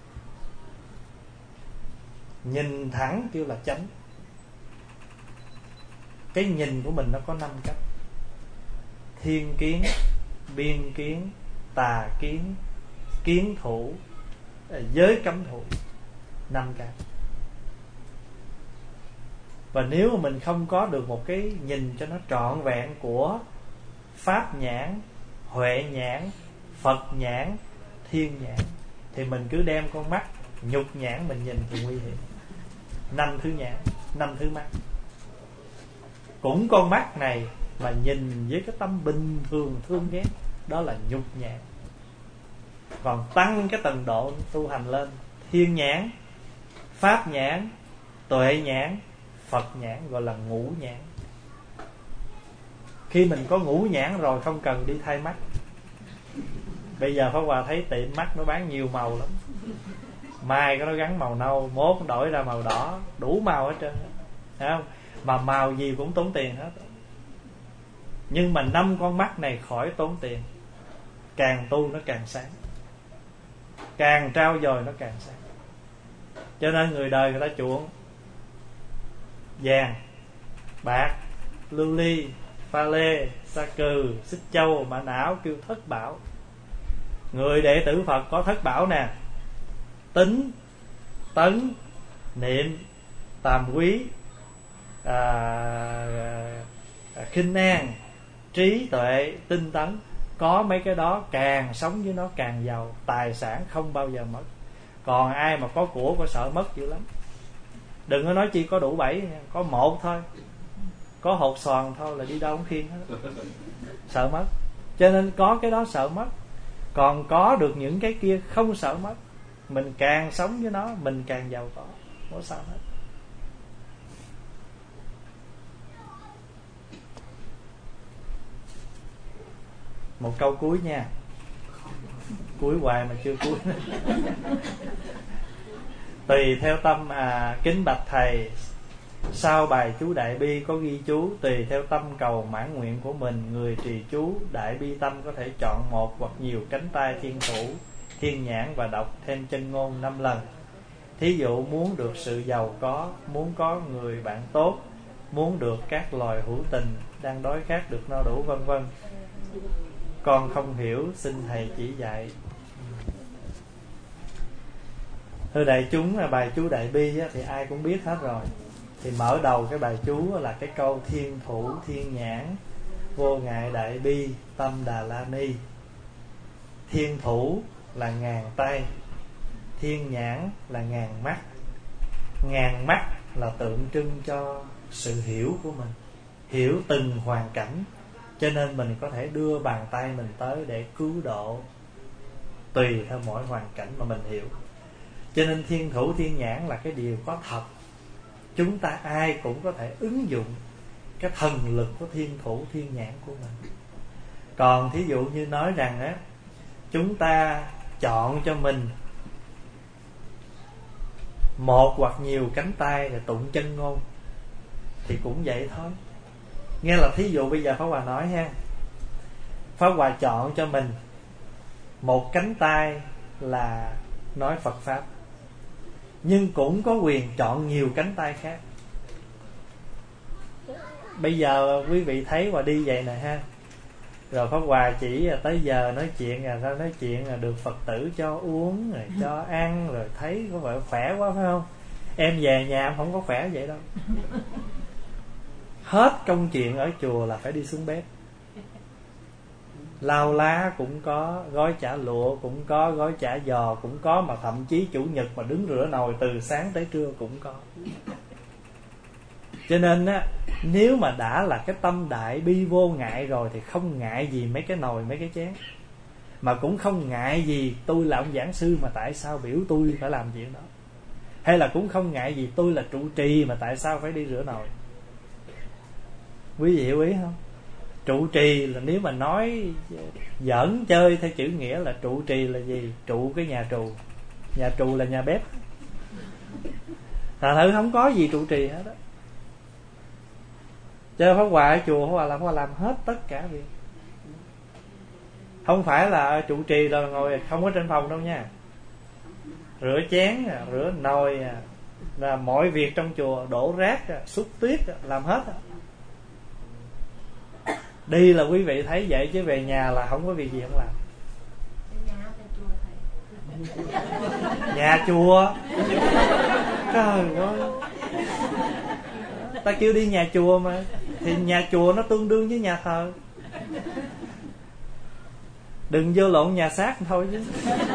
Nhìn thẳng kêu là chánh. Cái nhìn của mình nó có năm cách: thiên kiến, biên kiến, tà kiến, kiến thủ, giới cấm thủ. Năm cái. Và nếu mà mình không có được một cái nhìn cho nó trọn vẹn của pháp nhãn, huệ nhãn, Phật nhãn, thiên nhãn, thì mình cứ đem con mắt nhục nhãn mình nhìn thì nguy hiểm. Năm thứ nhãn, năm thứ mắt. Cũng con mắt này mà nhìn với cái tâm bình thường thương ghét, đó là nhục nhãn. Còn tăng cái tầng độ tu hành lên, thiên nhãn, pháp nhãn, tuệ nhãn, Phật nhãn, gọi là ngũ nhãn. Khi mình có ngũ nhãn rồi không cần đi thay mắt. Bây giờ Pháp Hòa thấy tiệm mắt nó bán nhiều màu lắm. Mai có nó gắn màu nâu, mốt đổi ra màu đỏ, đủ màu hết trơn, thấy không? Mà màu gì cũng tốn tiền hết. Nhưng mà năm con mắt này khỏi tốn tiền. Càng tu nó càng sáng, càng trao dồi nó càng sáng. Cho nên người đời người ta chuộng vàng, bạc, lưu ly, pha lê, sa cừ, xích châu, mã não, kêu thất bảo. Người đệ tử Phật có thất bảo nè: tính, tấn, niệm, tàm quý, à, à, khinh an, trí tuệ, tinh tấn. Có mấy cái đó càng sống với nó càng giàu, tài sản không bao giờ mất. Còn ai mà có của có sợ mất dữ lắm. Đừng có nói chi có đủ bảy, có một thôi, có hột xoàn thôi là đi đâu không khiên hết, sợ mất. Cho nên có cái đó sợ mất. Còn có được những cái kia không sợ mất. Mình càng sống với nó mình càng giàu có, không có sao hết. Một câu cuối nha. Cuối hoài mà chưa cuối. Tùy theo tâm à, kính bạch thầy, sau bài chú Đại Bi có ghi chú: tùy theo tâm cầu mãn nguyện của mình, người trì chú Đại Bi tâm có thể chọn một hoặc nhiều cánh tay thiên thủ, thiên nhãn và đọc thêm chân ngôn năm lần. Thí dụ muốn được sự giàu có, muốn có người bạn tốt, muốn được các loài hữu tình đang đói khát được no đủ, vân vân. Con không hiểu, xin thầy chỉ dạy. Thưa đại chúng, là bài chú Đại Bi thì ai cũng biết hết rồi. Thì mở đầu cái bài chú là cái câu: thiên thủ thiên nhãn, vô ngại đại bi, tâm Đà La Ni. Thiên thủ là ngàn tay, thiên nhãn là ngàn mắt. Ngàn mắt là tượng trưng cho sự hiểu của mình, hiểu từng hoàn cảnh. Cho nên mình có thể đưa bàn tay mình tới để cứu độ, tùy theo mỗi hoàn cảnh mà mình hiểu. Cho nên thiên thủ thiên nhãn là cái điều có thật. Chúng ta ai cũng có thể ứng dụng cái thần lực của thiên thủ thiên nhãn của mình. Còn thí dụ như nói rằng á, chúng ta chọn cho mình một hoặc nhiều cánh tay để tụng chân ngôn thì cũng vậy thôi. Nghe là thí dụ bây giờ Pháp Hòa nói ha, Pháp Hòa chọn cho mình một cánh tay là nói Phật Pháp, nhưng cũng có quyền chọn nhiều cánh tay khác. Bây giờ quý vị thấy Hòa đi vậy nè ha, rồi Pháp Hòa chỉ tới giờ nói chuyện là ra nói chuyện là được Phật tử cho uống rồi cho ăn, rồi thấy có vẻ khỏe quá phải không? Em về nhà em không có khỏe vậy đâu. Hết công chuyện ở chùa là phải đi xuống bếp, Lau lá cũng có, gói chả lụa cũng có, gói chả giò cũng có, mà thậm chí chủ nhật mà đứng rửa nồi từ sáng tới trưa cũng có. Cho nên á, nếu mà đã là cái tâm đại bi vô ngại rồi thì không ngại gì mấy cái nồi mấy cái chén, mà cũng không ngại gì tôi là ông giảng sư mà tại sao biểu tôi phải làm chuyện đó, hay là cũng không ngại gì tôi là trụ trì mà tại sao phải đi rửa nồi. Quý vị hiểu ý không? Trụ trì là nếu mà nói giỡn chơi theo chữ nghĩa là trụ trì là gì? Trụ cái nhà trù. Nhà trù là nhà bếp. Thật sự không có gì trụ trì hết đó. Cho Pháp Hòa ở chùa Pháp Hòa làm, Pháp Hòa làm hết tất cả việc. Không phải là trụ trì là ngồi không có trên phòng đâu nha. Rửa chén, rửa nồi, là mọi việc trong chùa, đổ rác, xúc tuyết, làm hết. Đi là quý vị thấy vậy, chứ về nhà là không có việc gì không làm. Nhà chùa. Trời ơi, ta kêu đi nhà chùa mà, thì nhà chùa nó tương đương với nhà thờ. Đừng vô lộn nhà xác thôi chứ.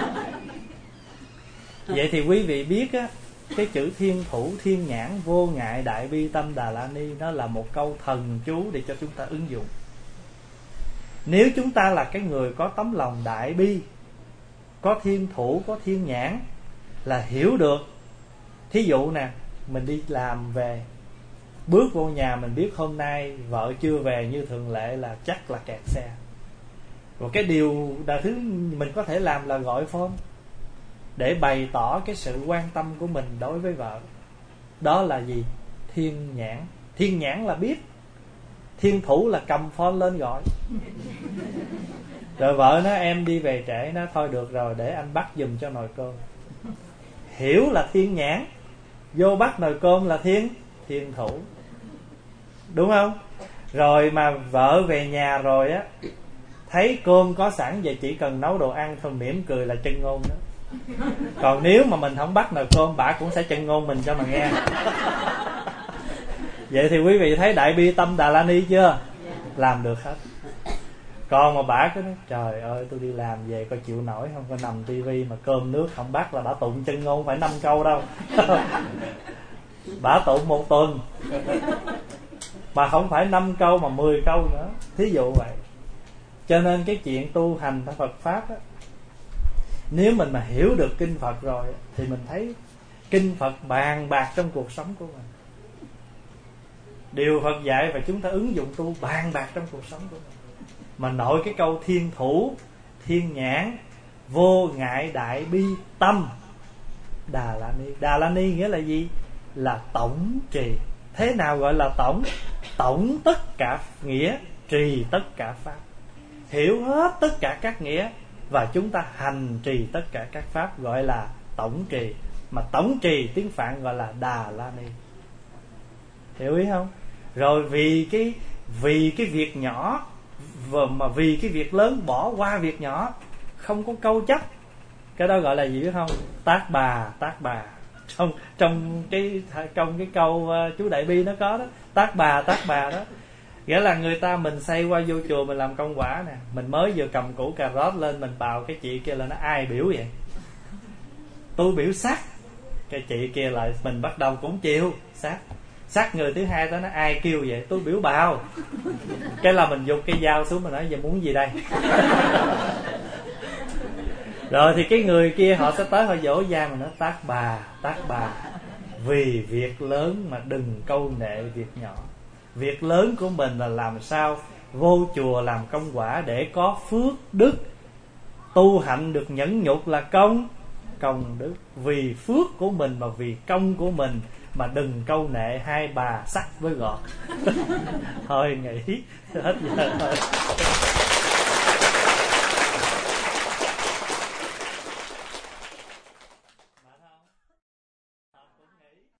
Vậy thì quý vị biết á, cái chữ thiên thủ, thiên nhãn, vô ngại, đại bi, tâm đà la ni, nó là một câu thần chú để cho chúng ta ứng dụng. Nếu chúng ta là cái người có tấm lòng đại bi, có thiên thủ, có thiên nhãn, là hiểu được. Thí dụ nè, mình đi làm về, bước vô nhà mình biết hôm nay vợ chưa về như thường lệ là chắc là kẹt xe. Rồi cái điều đầu thứ mình có thể làm là gọi phone để bày tỏ cái sự quan tâm của mình đối với vợ. Đó là gì? Thiên nhãn. Thiên nhãn là biết. Thiên thủ là cầm phone lên gọi. Rồi vợ nó em đi về trễ, nó thôi được rồi để anh bắt giùm cho nồi cơm. Hiểu là thiên nhãn, vô bắt nồi cơm là thiên thiên thủ, đúng không? Rồi mà vợ về nhà rồi á, thấy cơm có sẵn vậy chỉ cần nấu đồ ăn thôi, mỉm cười là chân ngôn đó. Còn nếu mà mình không bắt nồi cơm, bả cũng sẽ chân ngôn mình cho mà nghe. Vậy thì quý vị thấy đại bi tâm Đà La Ni chưa? Làm được hết. Còn mà bả cứ nói trời ơi tôi đi làm về coi chịu nổi không, có nằm tivi mà cơm nước không bắt là bả tụng chân ngôn phải năm câu đâu. Bả tụng một tuần mà không phải năm câu mà mười câu nữa, thí dụ vậy. Cho nên cái chuyện tu hành Phật Pháp á, nếu mình mà hiểu được kinh Phật rồi thì mình thấy kinh Phật bàn bạc trong cuộc sống của mình. Điều Phật dạy và chúng ta ứng dụng tu bàn bạc trong cuộc sống của mình. Mà nội cái câu thiên thủ, thiên nhãn, vô ngại, đại bi, tâm Đà La Ni. Đà La Ni nghĩa là gì? Là tổng trì. Thế nào gọi là tổng? Tổng tất cả nghĩa, trì tất cả pháp. Hiểu hết tất cả các nghĩa và chúng ta hành trì tất cả các pháp gọi là tổng trì. Mà tổng trì tiếng Phạn gọi là Đà La Ni. Hiểu ý không? Rồi vì cái vì cái việc nhỏ mà vì cái việc lớn bỏ qua việc nhỏ, không có câu chấp. Cái đó gọi là gì biết không? Tác bà, tác bà. Trong trong cái trong cái câu uh, chú Đại Bi nó có đó, tác bà, tác bà đó. Nghĩa là người ta mình xây qua vô chùa mình làm công quả nè, mình mới vừa cầm củ cà rốt lên mình bào cái chị kia là nó ai biểu vậy? Tôi biểu sắc. Cái chị kia lại mình bắt đầu cũng chịu sắc. Sắc người thứ hai đó nó ai kêu vậy? Tôi biểu bào. Cái là mình giục cái dao xuống, mình nói giờ muốn gì đây? Rồi thì cái người kia họ sẽ tới họ dỗ dàng, mình nói tác bà, tác bà. Vì việc lớn mà đừng câu nệ việc nhỏ. Việc lớn của mình là làm sao vô chùa làm công quả để có phước đức. Tu hạnh được nhẫn nhục là công công đức. Vì phước của mình mà vì công của mình mà đừng câu nệ hai bà sắc với gọt. Thôi nghỉ hết giờ thôi.